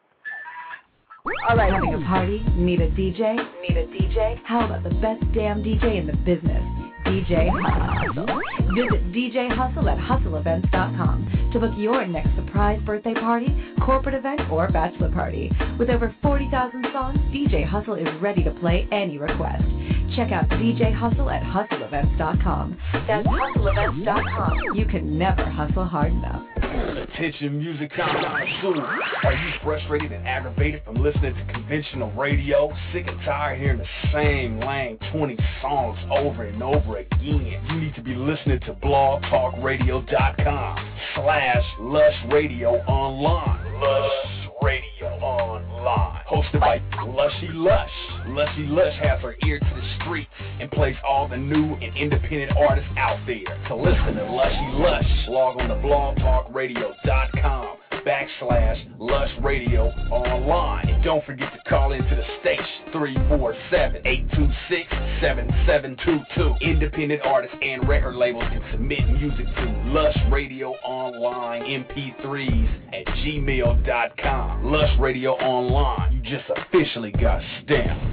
C: quick.
I: All right.
A: Having a party? Need a D J? Need a D J? How about the best damn D J in the business? D J Hustle. Visit D J Hustle at hustle events dot com to book your next surprise birthday party, corporate event, or bachelor party. With over forty thousand songs, D J Hustle is ready to play any request. Check out D J Hustle at hustle events dot com. That's hustle events dot com. You can never hustle hard enough.
D: Attention music connoisseurs. Are you frustrated and aggravated from listening to conventional radio? Sick and tired hearing the same lame twenty songs over and over again? You need to be listening to blog talk radio dot com slash lush radio online. Lush Radio Online. Hosted by Lushy Lush. Lushy Lush has her ear to the street and plays all the new and independent artists out there. To listen to Lushy Lush, log on to blog talk radio dot com backslash Lush Radio Online. And don't forget to call into the station three four seven, eight two six, seven seven two two. Independent artists and record labels can submit music to Lush Radio Online M P threes at gmail dot com. Lush Radio Online, you just officially got stamped.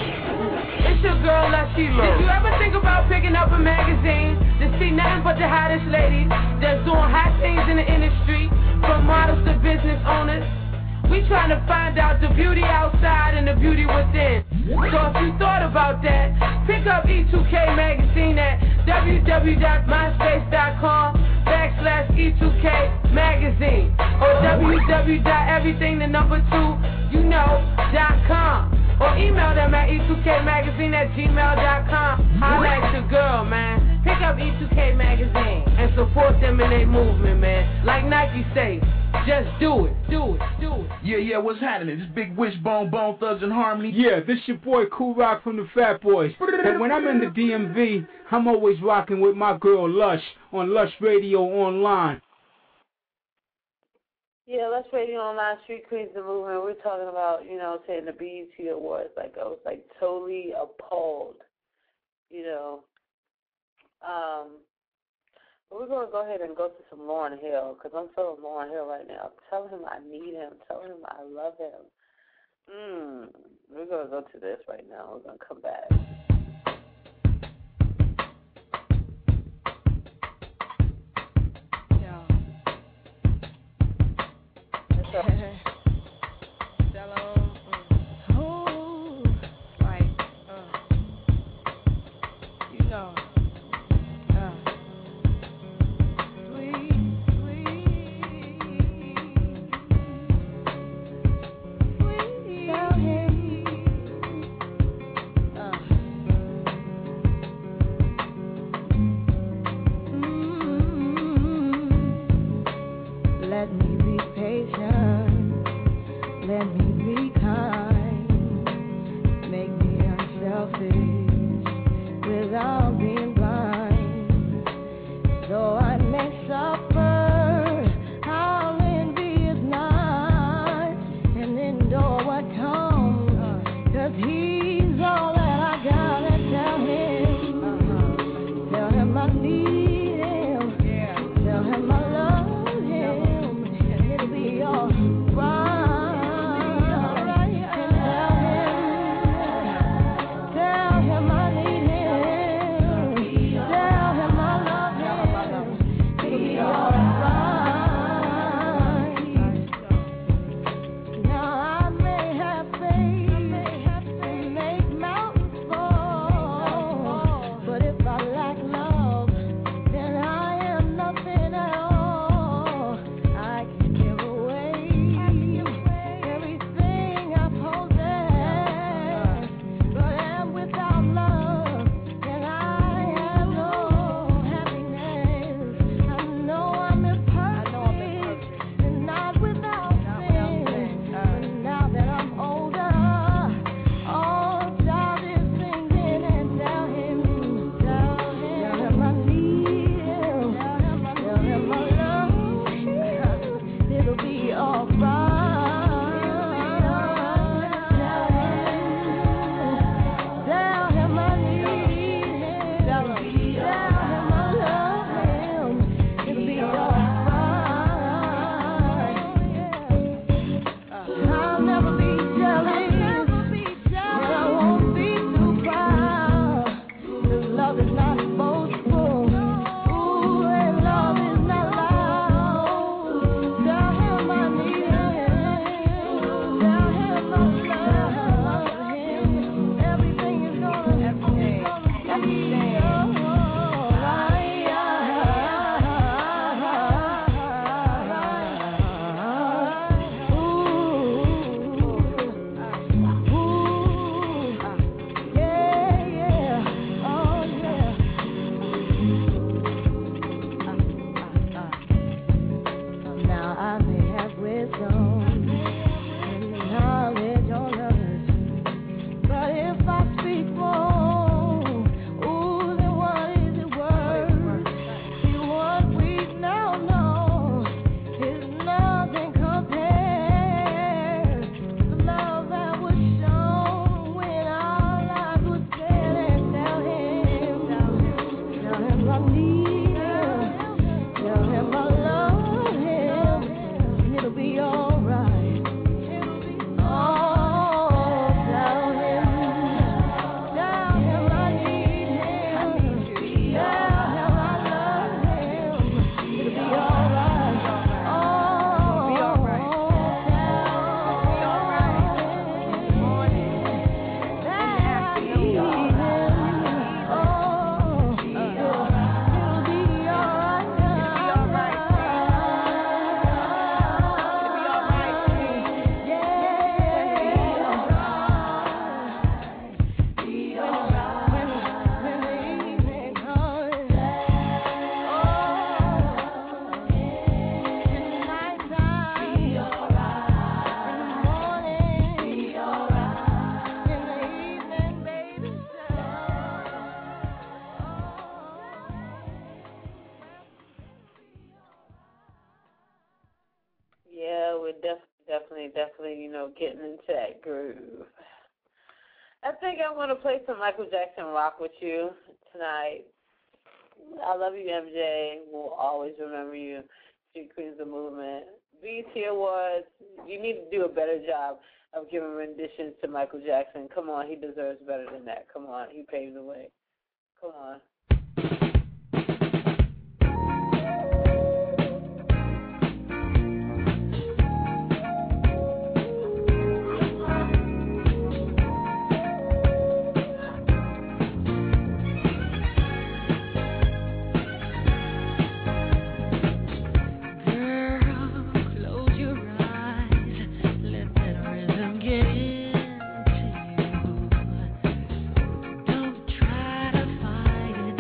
E: It's your girl, Lushy Lush. Did you ever think about picking up a magazine to see nothing but the hottest ladies that's doing hot things in the industry, from models to business owners? We trying to find out the beauty outside and the beauty within. So if you thought about that, pick up E two K magazine at w w w dot myspace dot com backslash E two K magazine or w w w dot everything the number two you know dot com or email them at E two K magazine at gmail dot com. Holla at your girl, man. Pick up E two K magazine and support them in their movement, man. Like Nike say, just do it, do it, do it.
G: Yeah, yeah, what's happening? This Big Wishbone, Bone Thugs and Harmony.
F: Yeah, this your boy Cool Rock from the Fat Boys. And when I'm in the D M V, I'm always rocking with my girl Lush on Lush Radio Online.
C: Yeah, Lush Radio Online, Street Queens, the movement. We're talking about, you know, saying the B E T Awards. Like, I was, like, totally appalled, you know. Um, but we're going to go ahead and go to some Lauryn Hill, because I'm feeling Lauryn Hill right now. Tell him I need him. Tell him I love him. Mm, we're going to go to this right now. We're going to come back.
M: Ooh, like, uh, you know, uh, sweet, sweet, sweet. Tell him, uh,
J: love is not boastful. Ooh, and love is not loud. Tell him I need him. Tell him I love him. Everything is gonna, everything, everything.
C: Definitely, you know, getting into that groove. I think I want to play some Michael Jackson rock with you tonight. I love you, M J. We'll always remember you. Street Queens of the Movement. B E T Awards, you need to do a better job of giving renditions to Michael Jackson. Come on, he deserves better than that. Come on, he paved the way. Come on.
J: Don't try to fight it.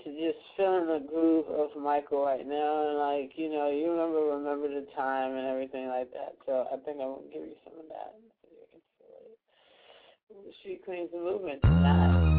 C: just feeling the groove of Michael right now, and like, you know, you remember, remember the time and everything like that. So I think I'm going to give you some of that so you can feel it. The Street Queens of Movement tonight.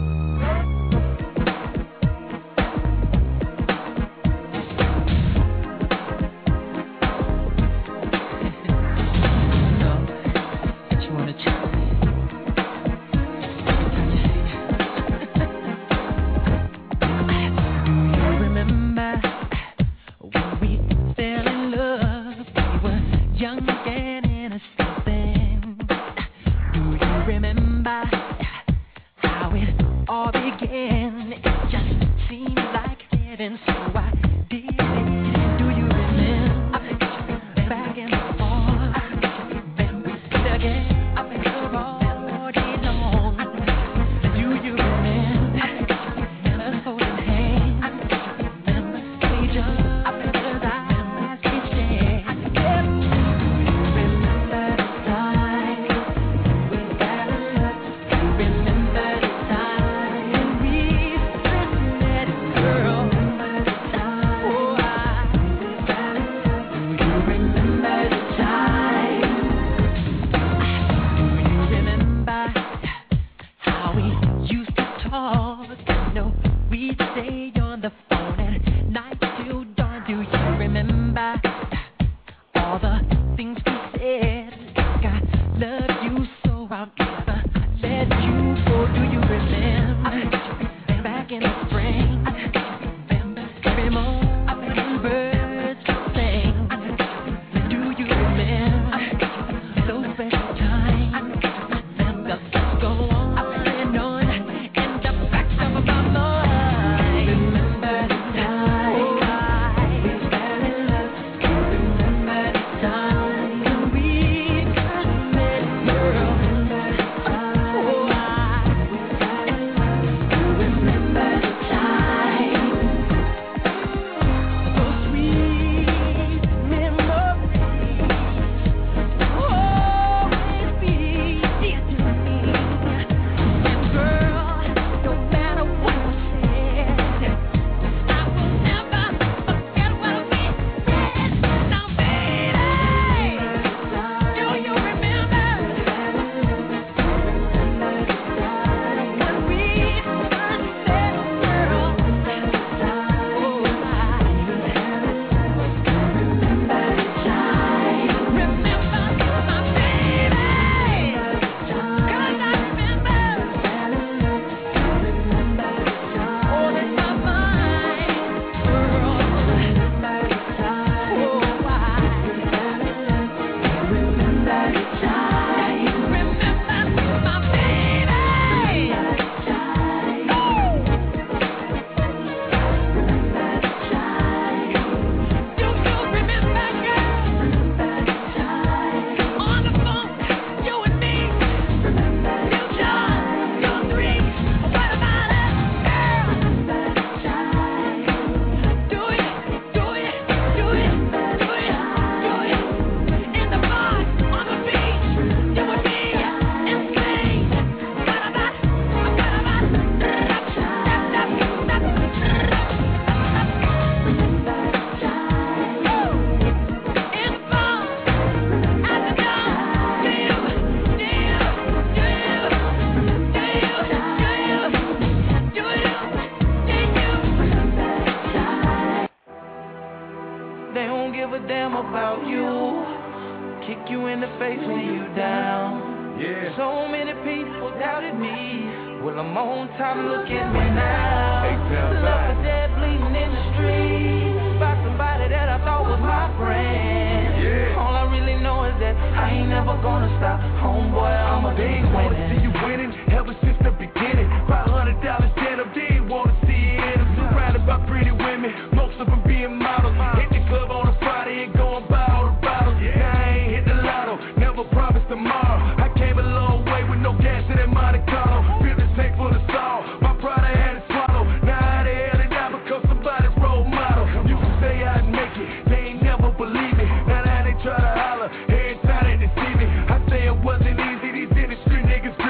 N: Try to holler, every time they deceive me. I say it wasn't easy, these industry niggas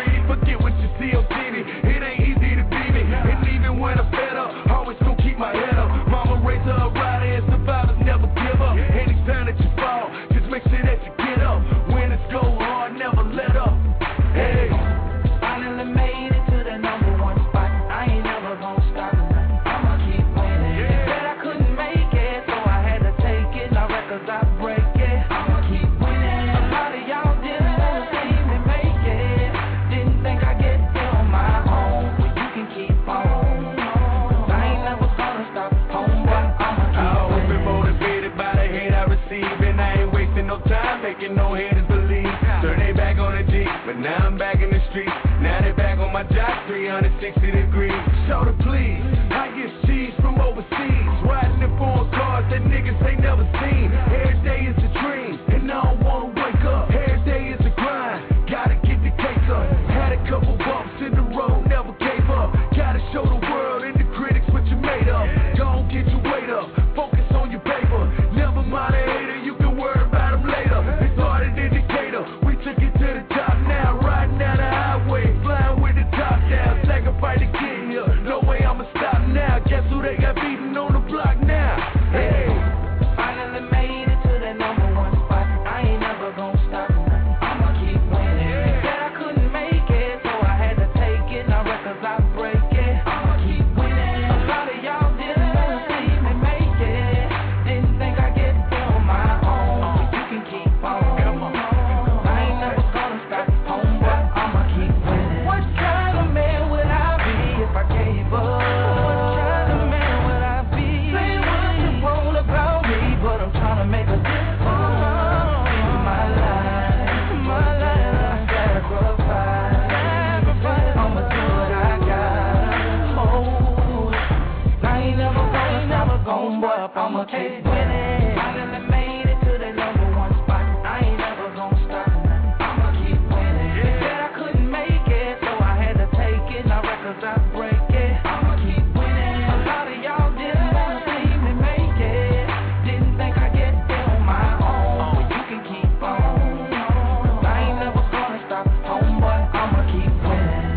N: believe, and I ain't wasting no time making no haters believe. Turn they back on the G, but now I'm back in the streets. Now they back on my job, three hundred sixty degrees. Shoulder please, I get cheese from overseas, riding in foreign cars that niggas ain't never seen. Every day is a dream, and I don't wanna wake up. Every day is a grind, gotta get the cake up. Had a couple bumps in the road, never gave up. Gotta show the world and the critics what you made of. Don't get your weight up, focus on your paper. Never mind a hater, you can worry about him later. It started indicator, we took it to the top now. Riding down the highway, flying with the top down. Sacrifice to get here, no way I'ma stop now. Guess who they got beating on the block now? Hey,
L: finally made it to the number one spot. I ain't never gonna stop. I'ma keep winning. They said I couldn't make it, so I had to take it. Now records I break it. I'ma keep winning. A lot of y'all didn't wanna see me make it. Didn't think I'd get there on my own. But you can keep on. Come on. I ain't never gonna stop, homeboy. I'ma keep winning. What kind of man would I be if I gave up? What kind of man would I be? Say what you want about me, but I'm trying to make a difference in my life. My life, I sacrifice. I'ma do what I got. Oh, I ain't never gonna stop, gon' boy up. I'ma keep winning. Finally made it to the number one spot. I ain't never gonna stop. I'ma keep winning. They said I couldn't make it, so I had to take it. Now records I break it. I'ma keep winning. A lot of y'all didn't wanna see me make it. Didn't think I'd get there on my own. But you can keep on. I ain't never gonna stop, homeboy. I'ma keep winning.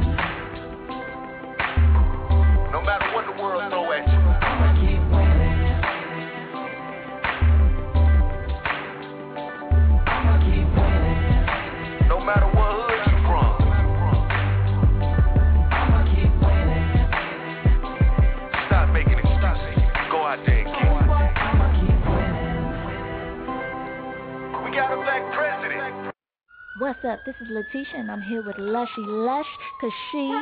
N: no matter what the world throw at you.
L: I'ma keep winning. I'ma keep winning.
N: No matter what hood you from.
L: I'ma keep winning.
N: Stop making excuses. Go out there and get it.
L: I'ma keep winning.
N: We got a black president.
O: What's up? This is Letitia, and I'm here with Lushy Lush, cause she's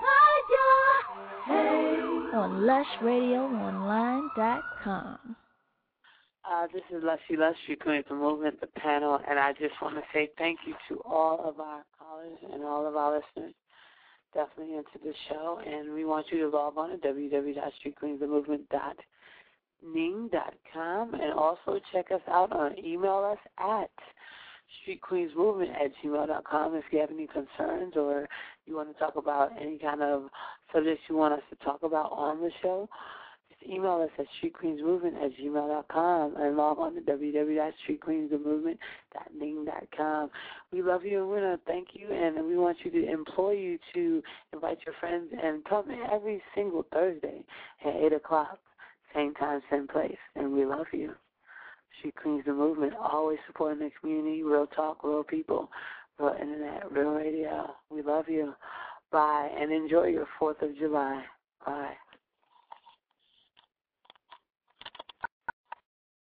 O: on lush radio online dot com.
C: Uh, this is Lushy Lush, Street Queens the Movement, the panel, and I just want to say thank you to all of our callers and all of our listeners definitely into the show, and we want you to log on to w w w dot street queens the movement dot ning dot com and also check us out on email us at streetqueensmovement at gmail dot com if you have any concerns or you want to talk about any kind of subjects you want us to talk about on the show. Just email us at streetqueensmovement at gmail dot com and log on to w w w dot street queens the movement dot ning dot com. We love you and we want to thank you, and we want you to employ you to invite your friends and come every single Thursday at eight o'clock, same time, same place, and we love you. Street Queens the Movement, always supporting the community, real talk, real people, real internet, real radio. We love you. Bye, and enjoy your fourth of July. Bye.